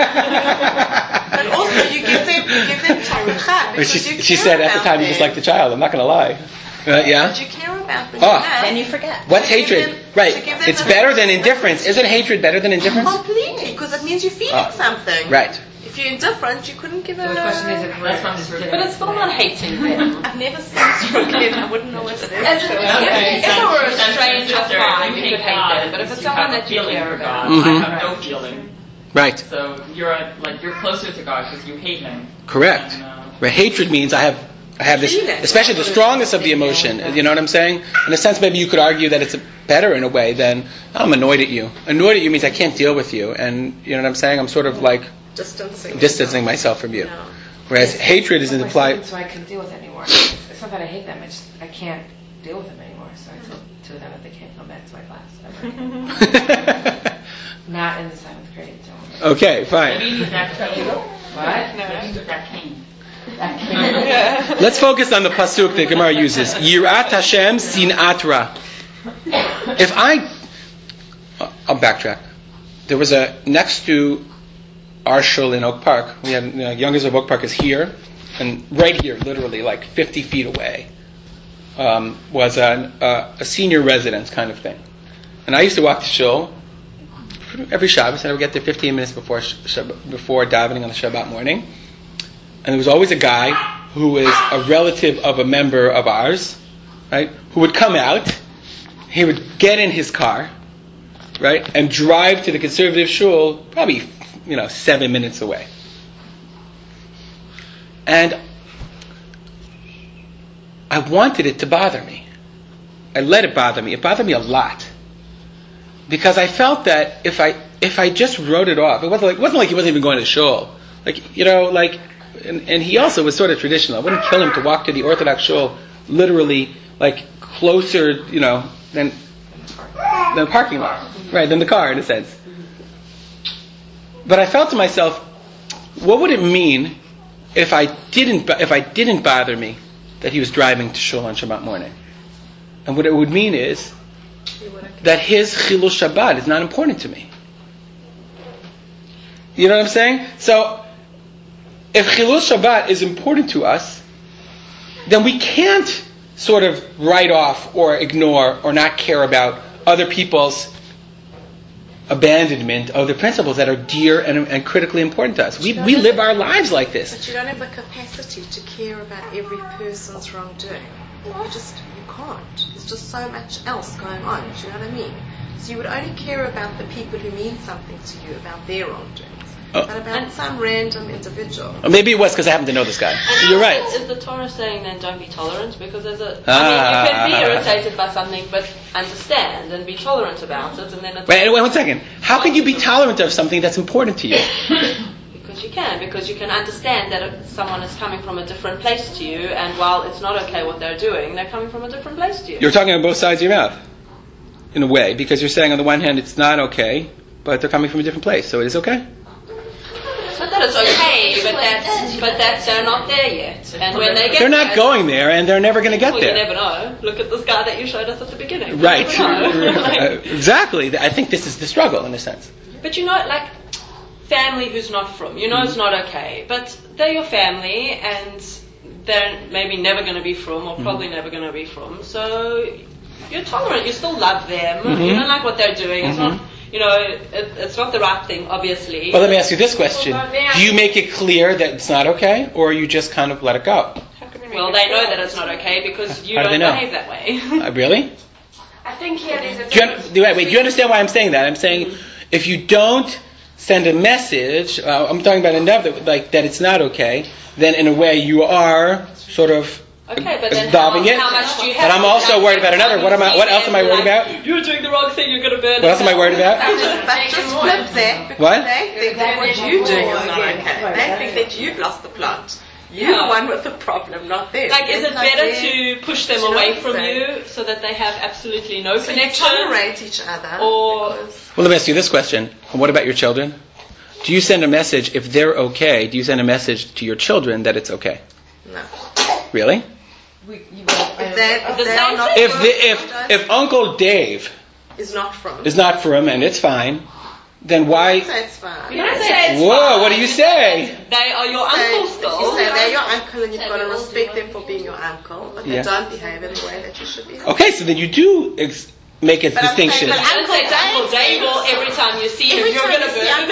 but also you give them, you give them time because she, you she care said at the about time you them. dislike the child. I'm not going to lie. Uh, yeah. But you care about them. Oh. Then you forget. What's so hatred? them, right. So it's better than indifference. Isn't hatred better than indifference? Completely, because it means you're feeling oh. something. Right. If you're indifferent, you couldn't give so a... the question is if we're But it's still not hating them. I've never seen stroking. I wouldn't know what it is. As So if, Okay, if it were a sense- stranger sense- fine, you you could hate hate God them. But if it's because you someone have that a you feeling care for about, God. Mhm. I have no feeling. Right. So you're a, like you're closer to God because you hate Him. Correct. And, uh, Right. Hatred means I have, I have this, especially the strongest of the emotion. You know what I'm saying? In a sense, maybe you could argue that it's a, better in a way than I'm annoyed at you. Annoyed at you means I can't deal with you, and you know what I'm saying? I'm sort of like distancing, distancing myself from you. No. Whereas hatred is implied. So I can deal with it anymore. It's, it's not that I hate them. It's just I can't deal with them anymore. So I told two of them that they can't come back to my class ever. Not in the seventh grade. So. Okay, fine. Maybe that came. What? Maybe that came. That came. Yeah. Let's focus on the pasuk that Gemara uses. Yirat Hashem sinat ra. If I, I'll backtrack. There was a next to our shul in Oak Park. We had you know, youngest of Oak Park is here, and right here, literally like fifty feet away, um, was an, uh, a senior residence kind of thing. And I used to walk to shul every Shabbos, and I would get there fifteen minutes before Shabbat, before davening on the Shabbat morning. And there was always a guy who was a relative of a member of ours, right? Who would come out. He would get in his car, right, and drive to the conservative shul, probably, you know, seven minutes away. And I wanted it to bother me. I let it bother me. It bothered me a lot. Because I felt that if I if I just wrote it off, it wasn't like, it wasn't like he wasn't even going to shul. Like, you know, like, and, and he also was sort of traditional. It wouldn't kill him to walk to the Orthodox shul literally, like, closer, you know, than, than the parking lot. Right, than the car, in a sense. But I felt to myself, what would it mean if I didn't if I didn't bother me that he was driving to shul on Shabbat morning? And what it would mean is that his Chilul Shabbat is not important to me. You know what I'm saying? So, if Chilul Shabbat is important to us, then we can't sort of write off or ignore or not care about other people's abandonment of the principles that are dear and, and critically important to us. We we live our lives like this. But you don't have the capacity to care about every person's wrongdoing. You just, you can't. There's just so much else going on. Do you know what I mean? So you would only care about the people who mean something to you, about their wrongdoings. Oh. But about some random individual. Or maybe it was because I happen to know this guy. And You're right. Is the Torah saying then don't be tolerant? Because there's a, ah, I mean, you can be irritated by something, but understand and be tolerant about it, and then it's wait, wait one second. How can you be tolerant of something that's important to you? Because you can, because you can understand that someone is coming from a different place to you, and while it's not okay what they're doing, they're coming from a different place to you. You're talking on both sides of your mouth, in a way, because you're saying on the one hand it's not okay, but they're coming from a different place, so it is okay? Not that it's okay, but that but that they're not there yet. And when they get they're not there, going there, and they're never going to get well, there. You never know. Look at this guy that you showed us at the beginning. Right. uh, exactly. I think this is the struggle in a sense. But you know, like family who's not from, you know, it's not okay. But they're your family, and they're maybe never going to be from, or probably mm-hmm. never going to be from. So you're tolerant. You still love them. Mm-hmm. You don't like what they're doing. It's mm-hmm. not. You know, it, it's not the right thing, obviously. Well, let me ask you this question. Do you make it clear that it's not okay, or you just kind of let it go? Well, they know that it's not okay because you How don't do they know? behave that way. uh, really? I think here there's a... Do you, do, wait, wait, do you understand why I'm saying that? I'm saying mm-hmm. if you don't send a message, uh, I'm talking about another, like that it's not okay, then in a way you are sort of... Okay, but then how, it. how much do you have? But I'm also worried about another. What am I? What else am I worried about? You're doing the wrong thing. You're going to burn. What else am I worried about? But just flip that. What? They think that what you're doing is not okay. They think that you've lost the plot. You're yeah. the one with the problem, not them. Like, is it's it like better to push them away from you so that they have absolutely no so connection? You tolerate each other. Or well, let me ask you this question: what about your children? Do you send a message if they're okay? Do you send a message to your children that it's okay? No. Really? We, you, if that, if, they are not if, the, if if Uncle Dave is not from is not from and it's fine, then why? Say it's fine. You don't say it's Whoa! fine. What do you say? They are your uncle still. You say they're your uncle, and you've got to respect them for being your uncle, but yeah. they don't behave in the way that you should behave. Okay, so then you do ex- make a but distinction. But Uncle Dave, Uncle Dave will every time you see him, you're going to burn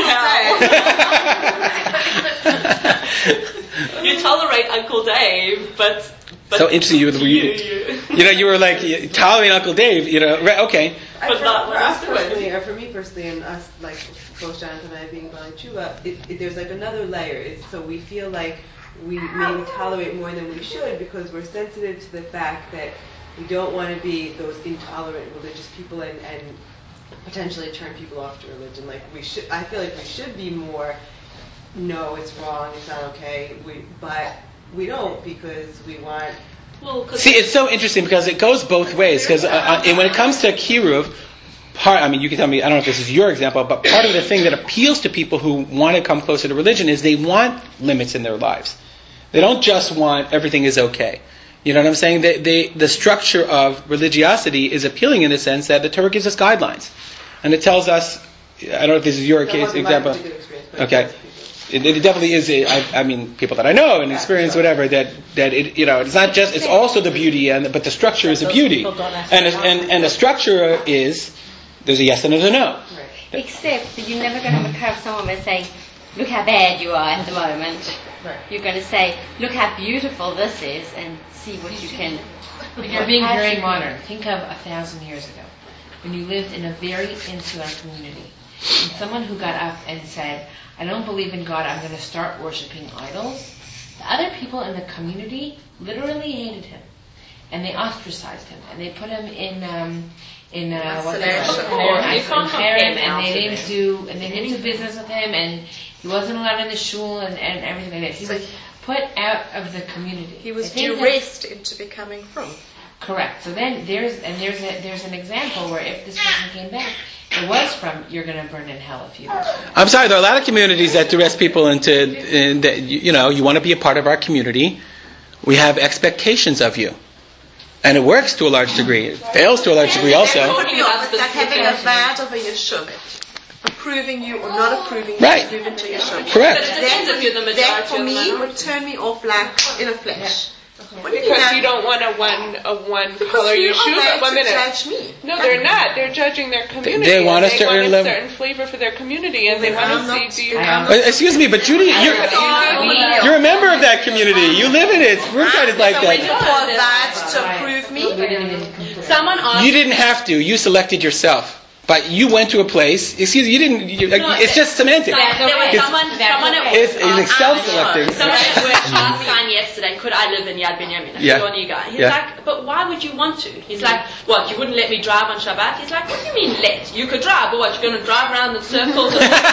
in hell. You tolerate Uncle Dave, but. But so interesting, you, you, you, you know, you were like you, tolerate Uncle Dave, you know, right, okay. But for, not for us personally, or for me personally, and us, like, both Jonathan and I being Bali Chula, it, it, there's like another layer. It's, so we feel like we maybe tolerate more than we should because we're sensitive to the fact that we don't want to be those intolerant religious people and, and potentially turn people off to religion. Like we should, I feel like we should be more, no, it's wrong, it's not okay, we, but we don't because we want... Well, see, it's so interesting because it goes both ways. Because uh, and when it comes to Kiruv, part, I mean, you can tell me, I don't know if this is your example, but part of the thing that appeals to people who want to come closer to religion is they want limits in their lives. They don't just want everything is okay. You know what I'm saying? They, they, the structure of religiosity is appealing in the sense that the Torah gives us guidelines. And it tells us, I don't know if this is your case example. Okay. It, it definitely is. A, I, I mean, people that I know and experience, whatever. That that it, you know, it's not just. It's also the beauty, and but the structure is the beauty, and and and the structure is there's a yes and there's a no. Except that you're never going to encourage someone by saying, look how bad you are at the moment. Right. You're going to say, look how beautiful this is, and see what you can... You're being very modern. Think of a thousand years ago, when you lived in a very insular community, and someone who got up and said, I don't believe in God, I'm going to start worshiping idols. The other people in the community literally hated him, and they ostracized him, and they put him in um, in uh, what they and they didn't do and they didn't do business with him, and he wasn't allowed in the shul and, and everything like that. He was put out of the community. He was duressed into becoming frum. Correct. So then there's and there's a, there's an example where if this person came back, it was from you're going to burn in hell if you don't. I'm sorry, there are a lot of communities that duress people into, in that, you know, you want to be a part of our community. We have expectations of you. And it works to a large degree. It fails to a large degree also. It's like having a vad of a yeshub. Approving you or not approving you, right. approving to yeshub. Correct. That, that for me would turn me off like in a flash. What do you because mean? you don't want a one a one Because color you yeshuva. are One minute. judge me. No, they're not. They're judging their community. They want and a they certain want a level. certain flavor for their community, and they want to see. Do you? Uh, excuse me, but Judy, you're, you're a member of that community. You live in it. Riverside is like so when you that. for that to approve me, Someone asked. You didn't have to. You selected yourself. But you went to a place. Excuse me, you didn't. You, like, No, it's just semantic. So there was It's- someone, someone at work. It's, it's like self-selecting. Someone at work asked Stein yesterday, could I live in Yad Binyamin? Yeah. Your new guy. He's Yeah. like, but why would you want to? He's like, what, you wouldn't let me drive on Shabbat? He's like, what do you mean let? You could drive, but what, you're going to drive around in circles and look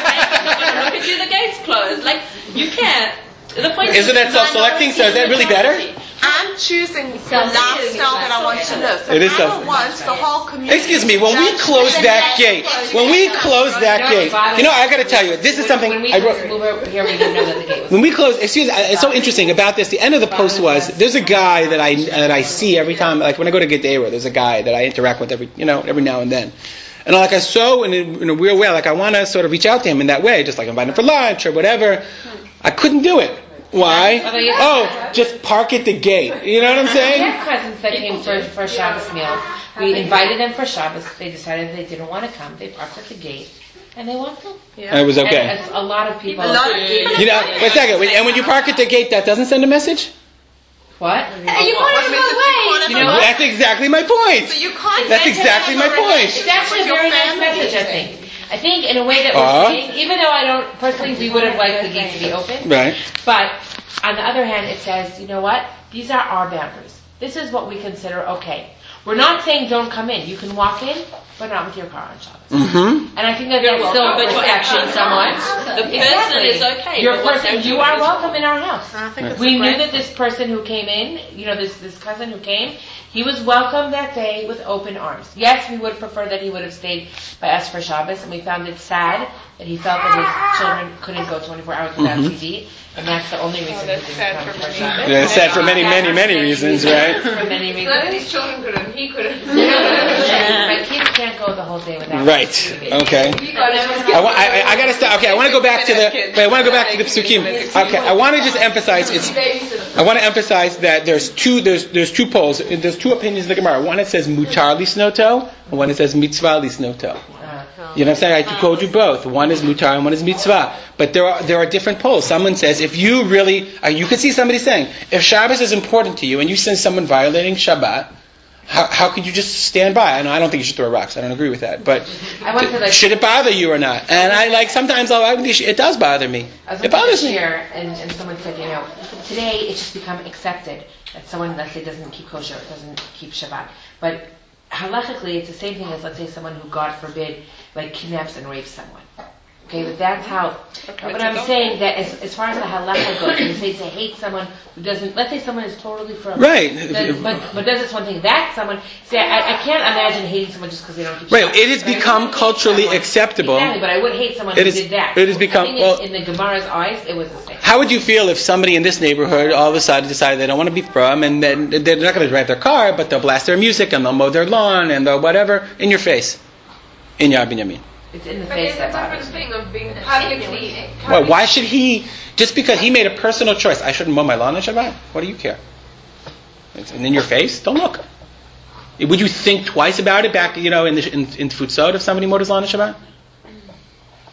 at you, the gate's closed. Like, you can't. The point Isn't is that self-selecting? So is that really better? I'm choosing the lifestyle that I want to live. So It is I self- don't want the whole community. Excuse me, when we judge close me. that gate, when we close that gate, you know, I got to tell you, this is something When we I wrote. we were here, we didn't know that the gate was. When we close, excuse me, it's so interesting about this. The end of the post was there's a guy that I that I see every time, like when I go to Gedera, there's a guy that I interact with every you know every now and then, and like I so in a, in a weird way, like I want to sort of reach out to him in that way, just like invite him for lunch or whatever. I couldn't do it. Why? Oh, just park at the gate. You know what I'm We saying? have cousins that came for, for Shabbos meal. We invited them for Shabbos. They decided they didn't want to come. They parked at the gate, and they walked home. And it was okay. And a lot of people. A lot of people. You know, wait a second. When- And when you park at the gate, that doesn't send a message? What? Hey, you want to go away. You know what? That's exactly my point. So you can't. That's exactly my point. It's actually a very nice message, I think. I think in a way that we're Uh-huh. saying, even though I don't, personally, we would have liked the gate to be open. Right. But on the other hand, it says, you know what? These are our boundaries. This is what we consider okay. We're not saying don't come in. You can walk in, but not with your car on Shabbos. Mm-hmm. And I think that You're that's still welcome, but you're protection actually somewhat. not. The person Exactly. is okay, Your but what person, they're you doing are is- welcome in our house. I think it's We a knew great- that this person who came in, you know, this this cousin who came, he was welcomed that day with open arms. Yes, we would prefer that he would have stayed by us for Shabbos, and we found it sad that he felt that his children couldn't go twenty-four hours without Mhm. T V, and that's the only reason that's he sad didn't come for for many. Shabbos. Yeah, it's sad for many, many, many reasons, right? For many So that reasons. his children couldn't, he couldn't. My kids can't go the whole day without Right. T V. Okay. You got it. I, wa- I, I gotta stop. Okay, I want to go back to the. Wait, I want to go back to the psukim. Okay, I want to just emphasize. It's. I want to emphasize that there's two. There's there's two poles. There's two opinions in the Gemara. One that says mutar lisnoto, and one that says mitzvah lisnoto. You know what I'm saying? I told you both. One is mutar and one is mitzvah. But there are there are different poles. Someone says if you really, uh, you could see somebody saying if Shabbos is important to you and you send someone violating Shabbat. How, how could you just stand by? I know I don't think you should throw rocks. I don't agree with that. But I went to like should it bother you or not? And I like sometimes I'll, it does bother me. I was It bothers me. here, and, and someone said, you know, today it's just become accepted that someone, let's say, doesn't keep kosher, doesn't keep Shabbat. But halachically, it's the same thing as, let's say, someone who, God forbid, like kidnaps and rapes someone. Okay, but that's how. But I'm saying that as, as far as the halacha goes, when you say to hate someone who doesn't, let's say someone is totally from. Right. Does, but but does this one thing? That someone. See, I, I can't imagine hating someone just because they don't keep. Right. Shabbat. It has But I become wouldn't hate culturally someone- acceptable. Exactly, but I would hate someone It who is- did that. it has become- I think well- in the Gemara's eyes, it was the same. How would you feel if somebody in this neighborhood all of a sudden decided they don't want to be from, and then they're not going to drive their car, but they'll blast their music and they'll mow their lawn and they'll whatever in your face, in Yad Binyamin? It's in the But face there's a that different bothers me. thing of being publicly. Well, why should he? Just because he made a personal choice, I shouldn't mow my lawn on Shabbat. What do you care? It's in your face. Don't look. Would you think twice about it back, you know, in the in, in Futsot if somebody mowed his lawn on Shabbat?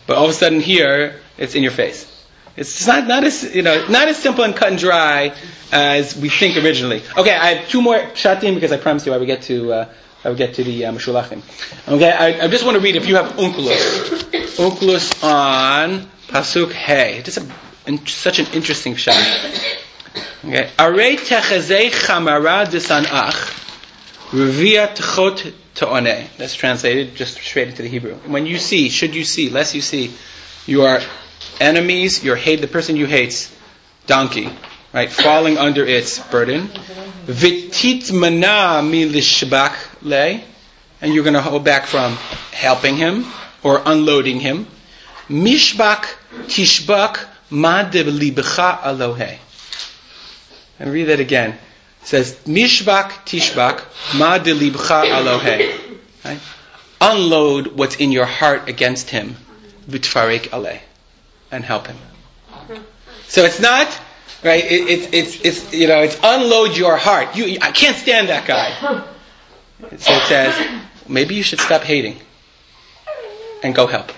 But all of a sudden here, it's in your face. It's not, not as, you know, not as simple and cut and dry as we think originally. Okay, I have two more shatim because I promised you I would get to, uh, I would get to the uh, Meshulachim. Okay, I, I just want to read if you have Unkelus. Unkelus on Pasuk Hey. Just a, in, such an interesting shot. Okay, Arei techezei chamara desanach revia tchot te'oneh. That's translated just straight into the Hebrew. When you see, should you see, lest you see, your enemies, your hate, the person you hate's donkey, right, falling under its burden. Vitit mana mi lishbak le, and you're going to hold back from helping him or unloading him. Mishbak tishbak ma de libecha alohe. And read that again. It says, Mishbak tishbak ma de libecha alohe. Right? Unload what's in your heart against him. Vitfarek aleh. And help him. So it's not, right, it, it, it's, it's, you know, it's unload your heart. You, I can't stand that guy. So it says, maybe you should stop hating and go help.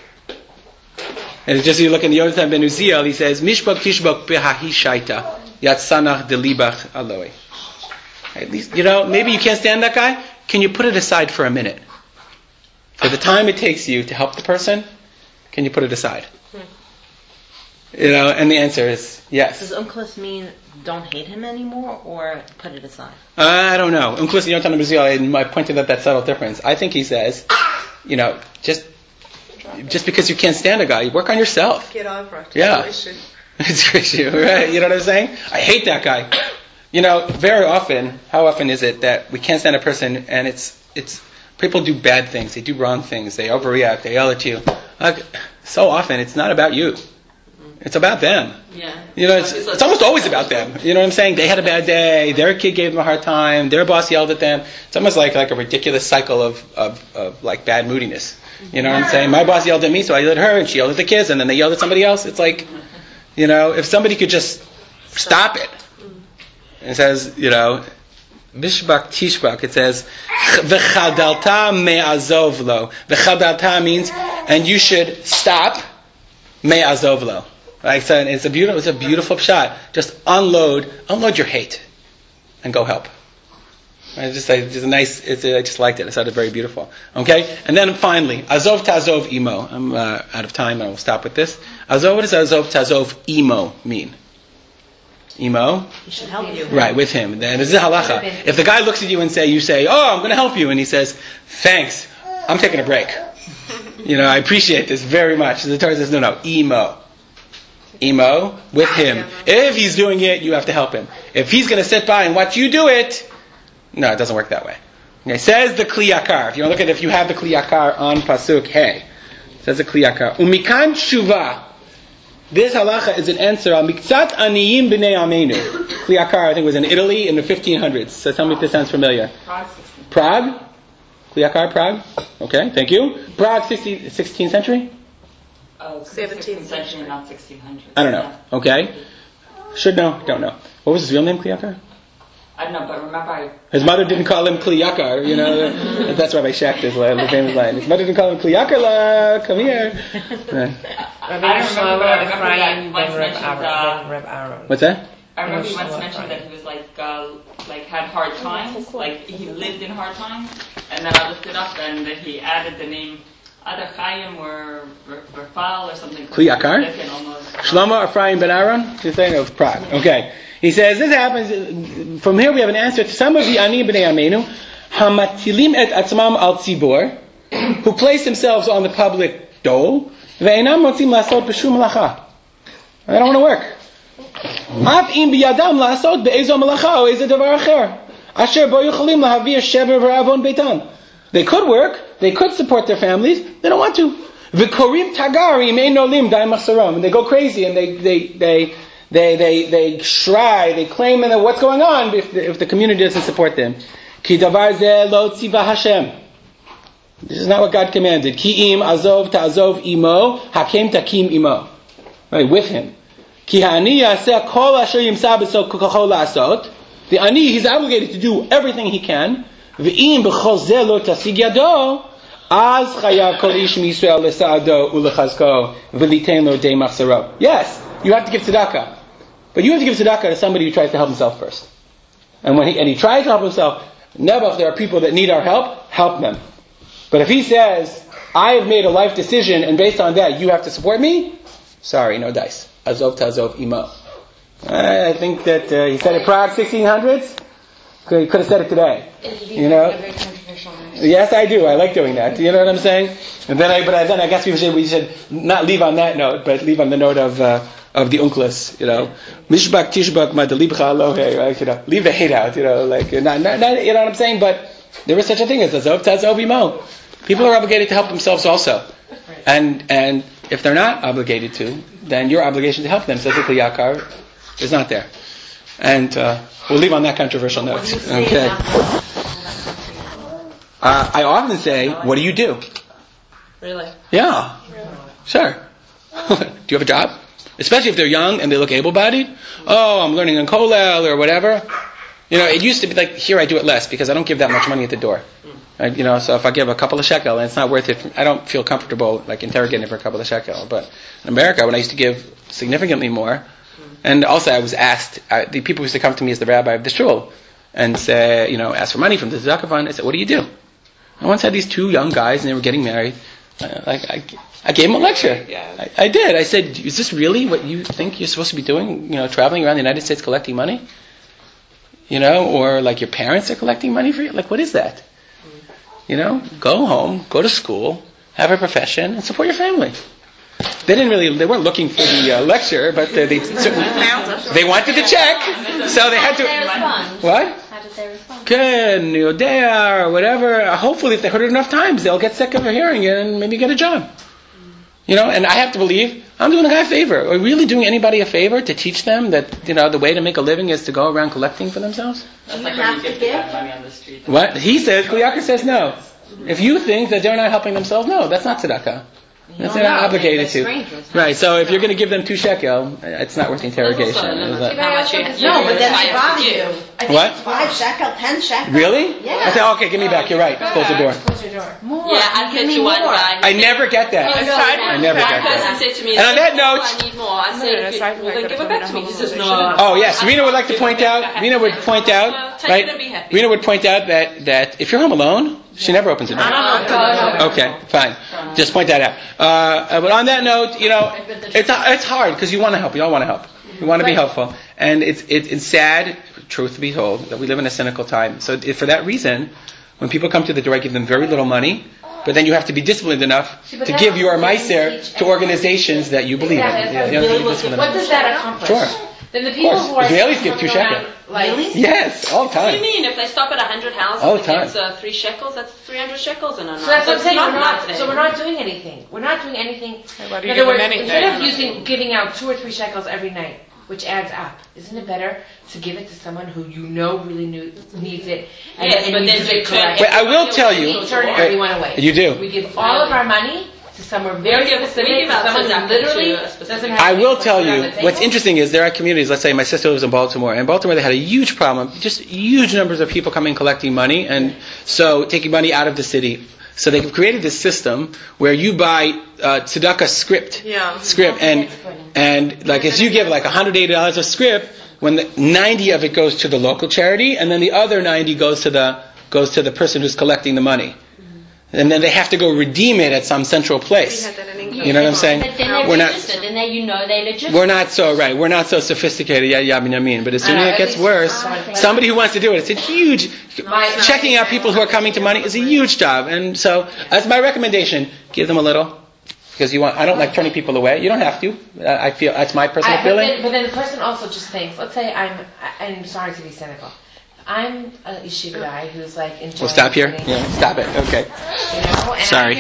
And it's just, you look in the Yonatan ben Uziel, he says, Mishbak tishbak behahi shaita yatsanach delibach aloi. At least, you know, maybe you can't stand that guy. Can you put it aside for a minute? For the time it takes you to help the person, can you put it aside? You know, and the answer is yes. Does Unkelus mean don't hate him anymore, or put it aside? Uh, I don't know. Unkelus in Yonatan ben Uziel, I pointed out that subtle difference. I think he says, you know, just just because you can't stand a guy, you work on yourself. Get over it. Yeah. It's your issue. It's your issue, right? You know what I'm saying? I hate that guy. You know, very often, how often is it that we can't stand a person and it's, it's, people do bad things, they do wrong things, they overreact, they yell at you. Like, so often it's not about you. It's about them. Yeah. You know, it's, it's almost always about them. You know what I'm saying? They had a bad day, their kid gave them a hard time, their boss yelled at them. It's almost like, like a ridiculous cycle of, of, of like bad moodiness. You know what I'm saying? My boss yelled at me, so I yelled at her, and she yelled at the kids, and then they yelled at somebody else. It's like, you know, if somebody could just stop it. It says, you know, Mishbak Tishbak, it says, V'chadalta me'azov lo. V'chadalta means, and you should stop me'azov lo. Right? So it's a beautiful, it's a beautiful shot. Just unload, unload your hate, and go help. It's just, it's just a nice, it's, I just liked it. I thought it very beautiful. Okay? And then finally, Azov Tazov Imo. I'm uh, out of time, I will stop with this. Azov, what does Azov Tazov Imo mean? Imo? He should help you. Right, with him. Then this is halacha. If the guy looks at you and say, you say, oh, I'm going to help you, and he says, thanks, I'm taking a break. You know, I appreciate this very much. The Torah says, no, no, Imo. Imo, with him. If he's doing it, you have to help him. If he's going to sit by and watch you do it, no, it doesn't work that way. Okay, says the Kli Yakar. If you want to look at if you have the Kli Yakar on Pasuk Hey, says the Kli Yakar. Umikan Shuva. This halacha is an answer on Miktzat Aniyim B'nei Amenu. Kli Yakar, I think, was in Italy in the fifteen hundreds. So tell me if this sounds familiar. Prague? Kli Yakar, Prague? Okay, thank you. Prague, sixteenth century? Oh, seventeenth century, not sixteen hundred. I don't know. Okay. Should know, don't know. What was his real name, Kli Yakar? I don't know, but remember I... His mother didn't call him Kli Yakar, you know. That's Rabbi Shachter's line, the famous line. His mother didn't call him Kli Yakar, la, come here. I remember, I remember that once mentioned, uh, What's that? I remember he once mentioned that he was like, uh, like had hard times, like he lived in hard times, and then I looked it up and he added the name either Chaim or Rafal or something. Kli Yakar? Shlomo Ephraim ben Aaron? You're saying of Prague. Okay. He says, this happens, from here we have an answer to some of the Ani B'nei Amenu, Hamatilim et atzmam al tzibor, who place themselves on the public dole, ve'enam rotzim lasot b'shum malacha. They don't want to work. Af im biyadam lasot be'ezo malacha o eze davar acher, asher bo yuchalim lahavir shever v'ravon beitam. They could work, they could support their families, they don't want to. V'korim tagari mein olim dai masaram. And they go crazy and they, they, they, They they they try, they claim in what's going on if the, if the community doesn't support them. Ki davar zeh lo tziva Hashem. This is not what God commanded. Ki im azov ta'azov imo, hakem takim imo. Right, with him. Ki ha'ani yaseh kol asher yimsa b'so kocho la'asot. The ani, he's obligated to do everything he can. V'im b'chol zeh lo tasig yado, Az chayav kol ish miYisrael lesa'ado ulechazko v'litein lo dei machzaro. Yes, you have to give tzedakah. But you have to give tzedakah to somebody who tries to help himself first. And when he, and he tries to help himself, never if there are people that need our help, help them. But if he says, I have made a life decision, and based on that, you have to support me, sorry, no dice. Azov ta'azov imo. I think that uh, he said it Prague sixteen hundreds. He could have said it today. You know? Yes, I do. I like doing that. You know what I'm saying? And then I, but I, then I guess we should, we should not leave on that note, but leave on the note of uh, of the unclus. You know, mishbak tishbak madalibcha alohe. Right? You know, leave the hate out. You know, like not, not, not, you know what I'm saying? But there is such a thing as azov ta'azov imo. People are obligated to help themselves also, and and if they're not obligated to, then your obligation to help them, says the Yakar, is not there. And uh, we'll leave on that controversial note. Okay. Uh, I often say, what do you do? Really? Yeah. Really? Sure. Do you have a job? Especially if they're young and they look able-bodied. Oh, I'm learning in Kollel or whatever. You know, it used to be like, here I do it less because I don't give that much money at the door. Right? You know, so if I give a couple of shekel and it's not worth it, I don't feel comfortable like interrogating for a couple of shekel. But in America, when I used to give significantly more, and also I was asked, uh, the people used to come to me as the rabbi of the shul and say, you know, ask for money from the tzedakah fund. I said, what do you do? I once had these two young guys and they were getting married. Uh, like I, I gave them a lecture. I, I did. I said, is this really what you think you're supposed to be doing? You know, traveling around the United States collecting money? You know, or like your parents are collecting money for you? Like, what is that? You know, go home, go to school, have a profession, and support your family. They didn't really, they weren't looking for the uh, lecture, but they, they certainly, they wanted the check, so they had to. What? How did they respond? Good, you know, or whatever. Hopefully, if they heard it enough times, they'll get sick of hearing it and maybe get a job. You know, and I have to believe I'm doing a guy a favor. Are we really doing anybody a favor to teach them that, you know, the way to make a living is to go around collecting for themselves? That's like when you give them money on the street. What? He says, Kli Yakar says no. If you think that they're not helping themselves, no, that's not tzedakah. That's they're not obligated to. Right, so if you're going to give them two shekel, it's not worth the interrogation. No, but then they bother you. What? Five shekel, ten shekel. Really? Yeah. I say, okay, give me back. You're right. Close the door. Close your door. More. Yeah, I said to one guy. I never get that. Oh, no, I never get that. that. Said to me, and on that note, I need more. I said, well, then give it back to me. He says, no. Oh yes, Rena would like to point out. Rena would point out, right? Rena would point out that that if you're home alone, she never opens the door. Okay, fine. Just point that out. Uh, but on that note, you know, it's it's hard because you want to help. You all want to help. You want to be helpful, and it's it's, it's sad, truth to be told, that we live in a cynical time. So it, for that reason, when people come to the door, I give them very little money. But then you have to be disciplined enough to give your meiser to organizations that you believe in. You know, you what does that accomplish? Sure. Then the people who are Israelis give two shekels. Like, really? Yes, all the time. What do you mean? If they stop at a hundred houses, all the it time. gets uh, three shekels. That's three hundred shekels in a night. So that's what I'm saying. Not We're not, nothing. so we're not doing anything. We're not doing anything. Why do In you other give them words, anything? instead of using giving out two or three shekels every night, which adds up, isn't it better to give it to someone who you know really knew, needs it? And, Yes, and but you then do you it turn correctly? Wait, I will tell you. We turn Wait, everyone away. You do. We give all of our money to somewhere very We give- specific, we give to out someone who tzedakah literally to a specific- doesn't have I will anything tell to put on you, the table. what's interesting is there are communities, let's say my sister lives in Baltimore, and Baltimore they had a huge problem, just huge numbers of people coming collecting money, and so taking money out of the city. So they've created this system where you buy uh, tzedakah script, Yeah. script, and and like if you give like one hundred eighty dollars of script, when the ninety of it goes to the local charity, and then the other ninety goes to the goes to the person who's collecting the money. And then they have to go redeem it at some central place. You know what I'm saying? But then they're We're not, registered, and then you know they're legitimate. we're not so right. We're not so sophisticated. Yeah, yeah, I mean, I mean. But as soon I know, as it at gets least worse, someone- somebody who wants to do it, it's a huge. Checking out people who are coming to money is a huge job. And so, as my recommendation, give them a little. Because you want, I don't like turning people away. You don't have to. I I feel that's my personal I, but, feeling. then, but then the person also just thinks, let's say I'm, I- I'm sorry to be cynical. I'm a yeshiva guy who's like enjoying. We'll stop here. learning, Yeah, stop it. Okay. You know, and Sorry.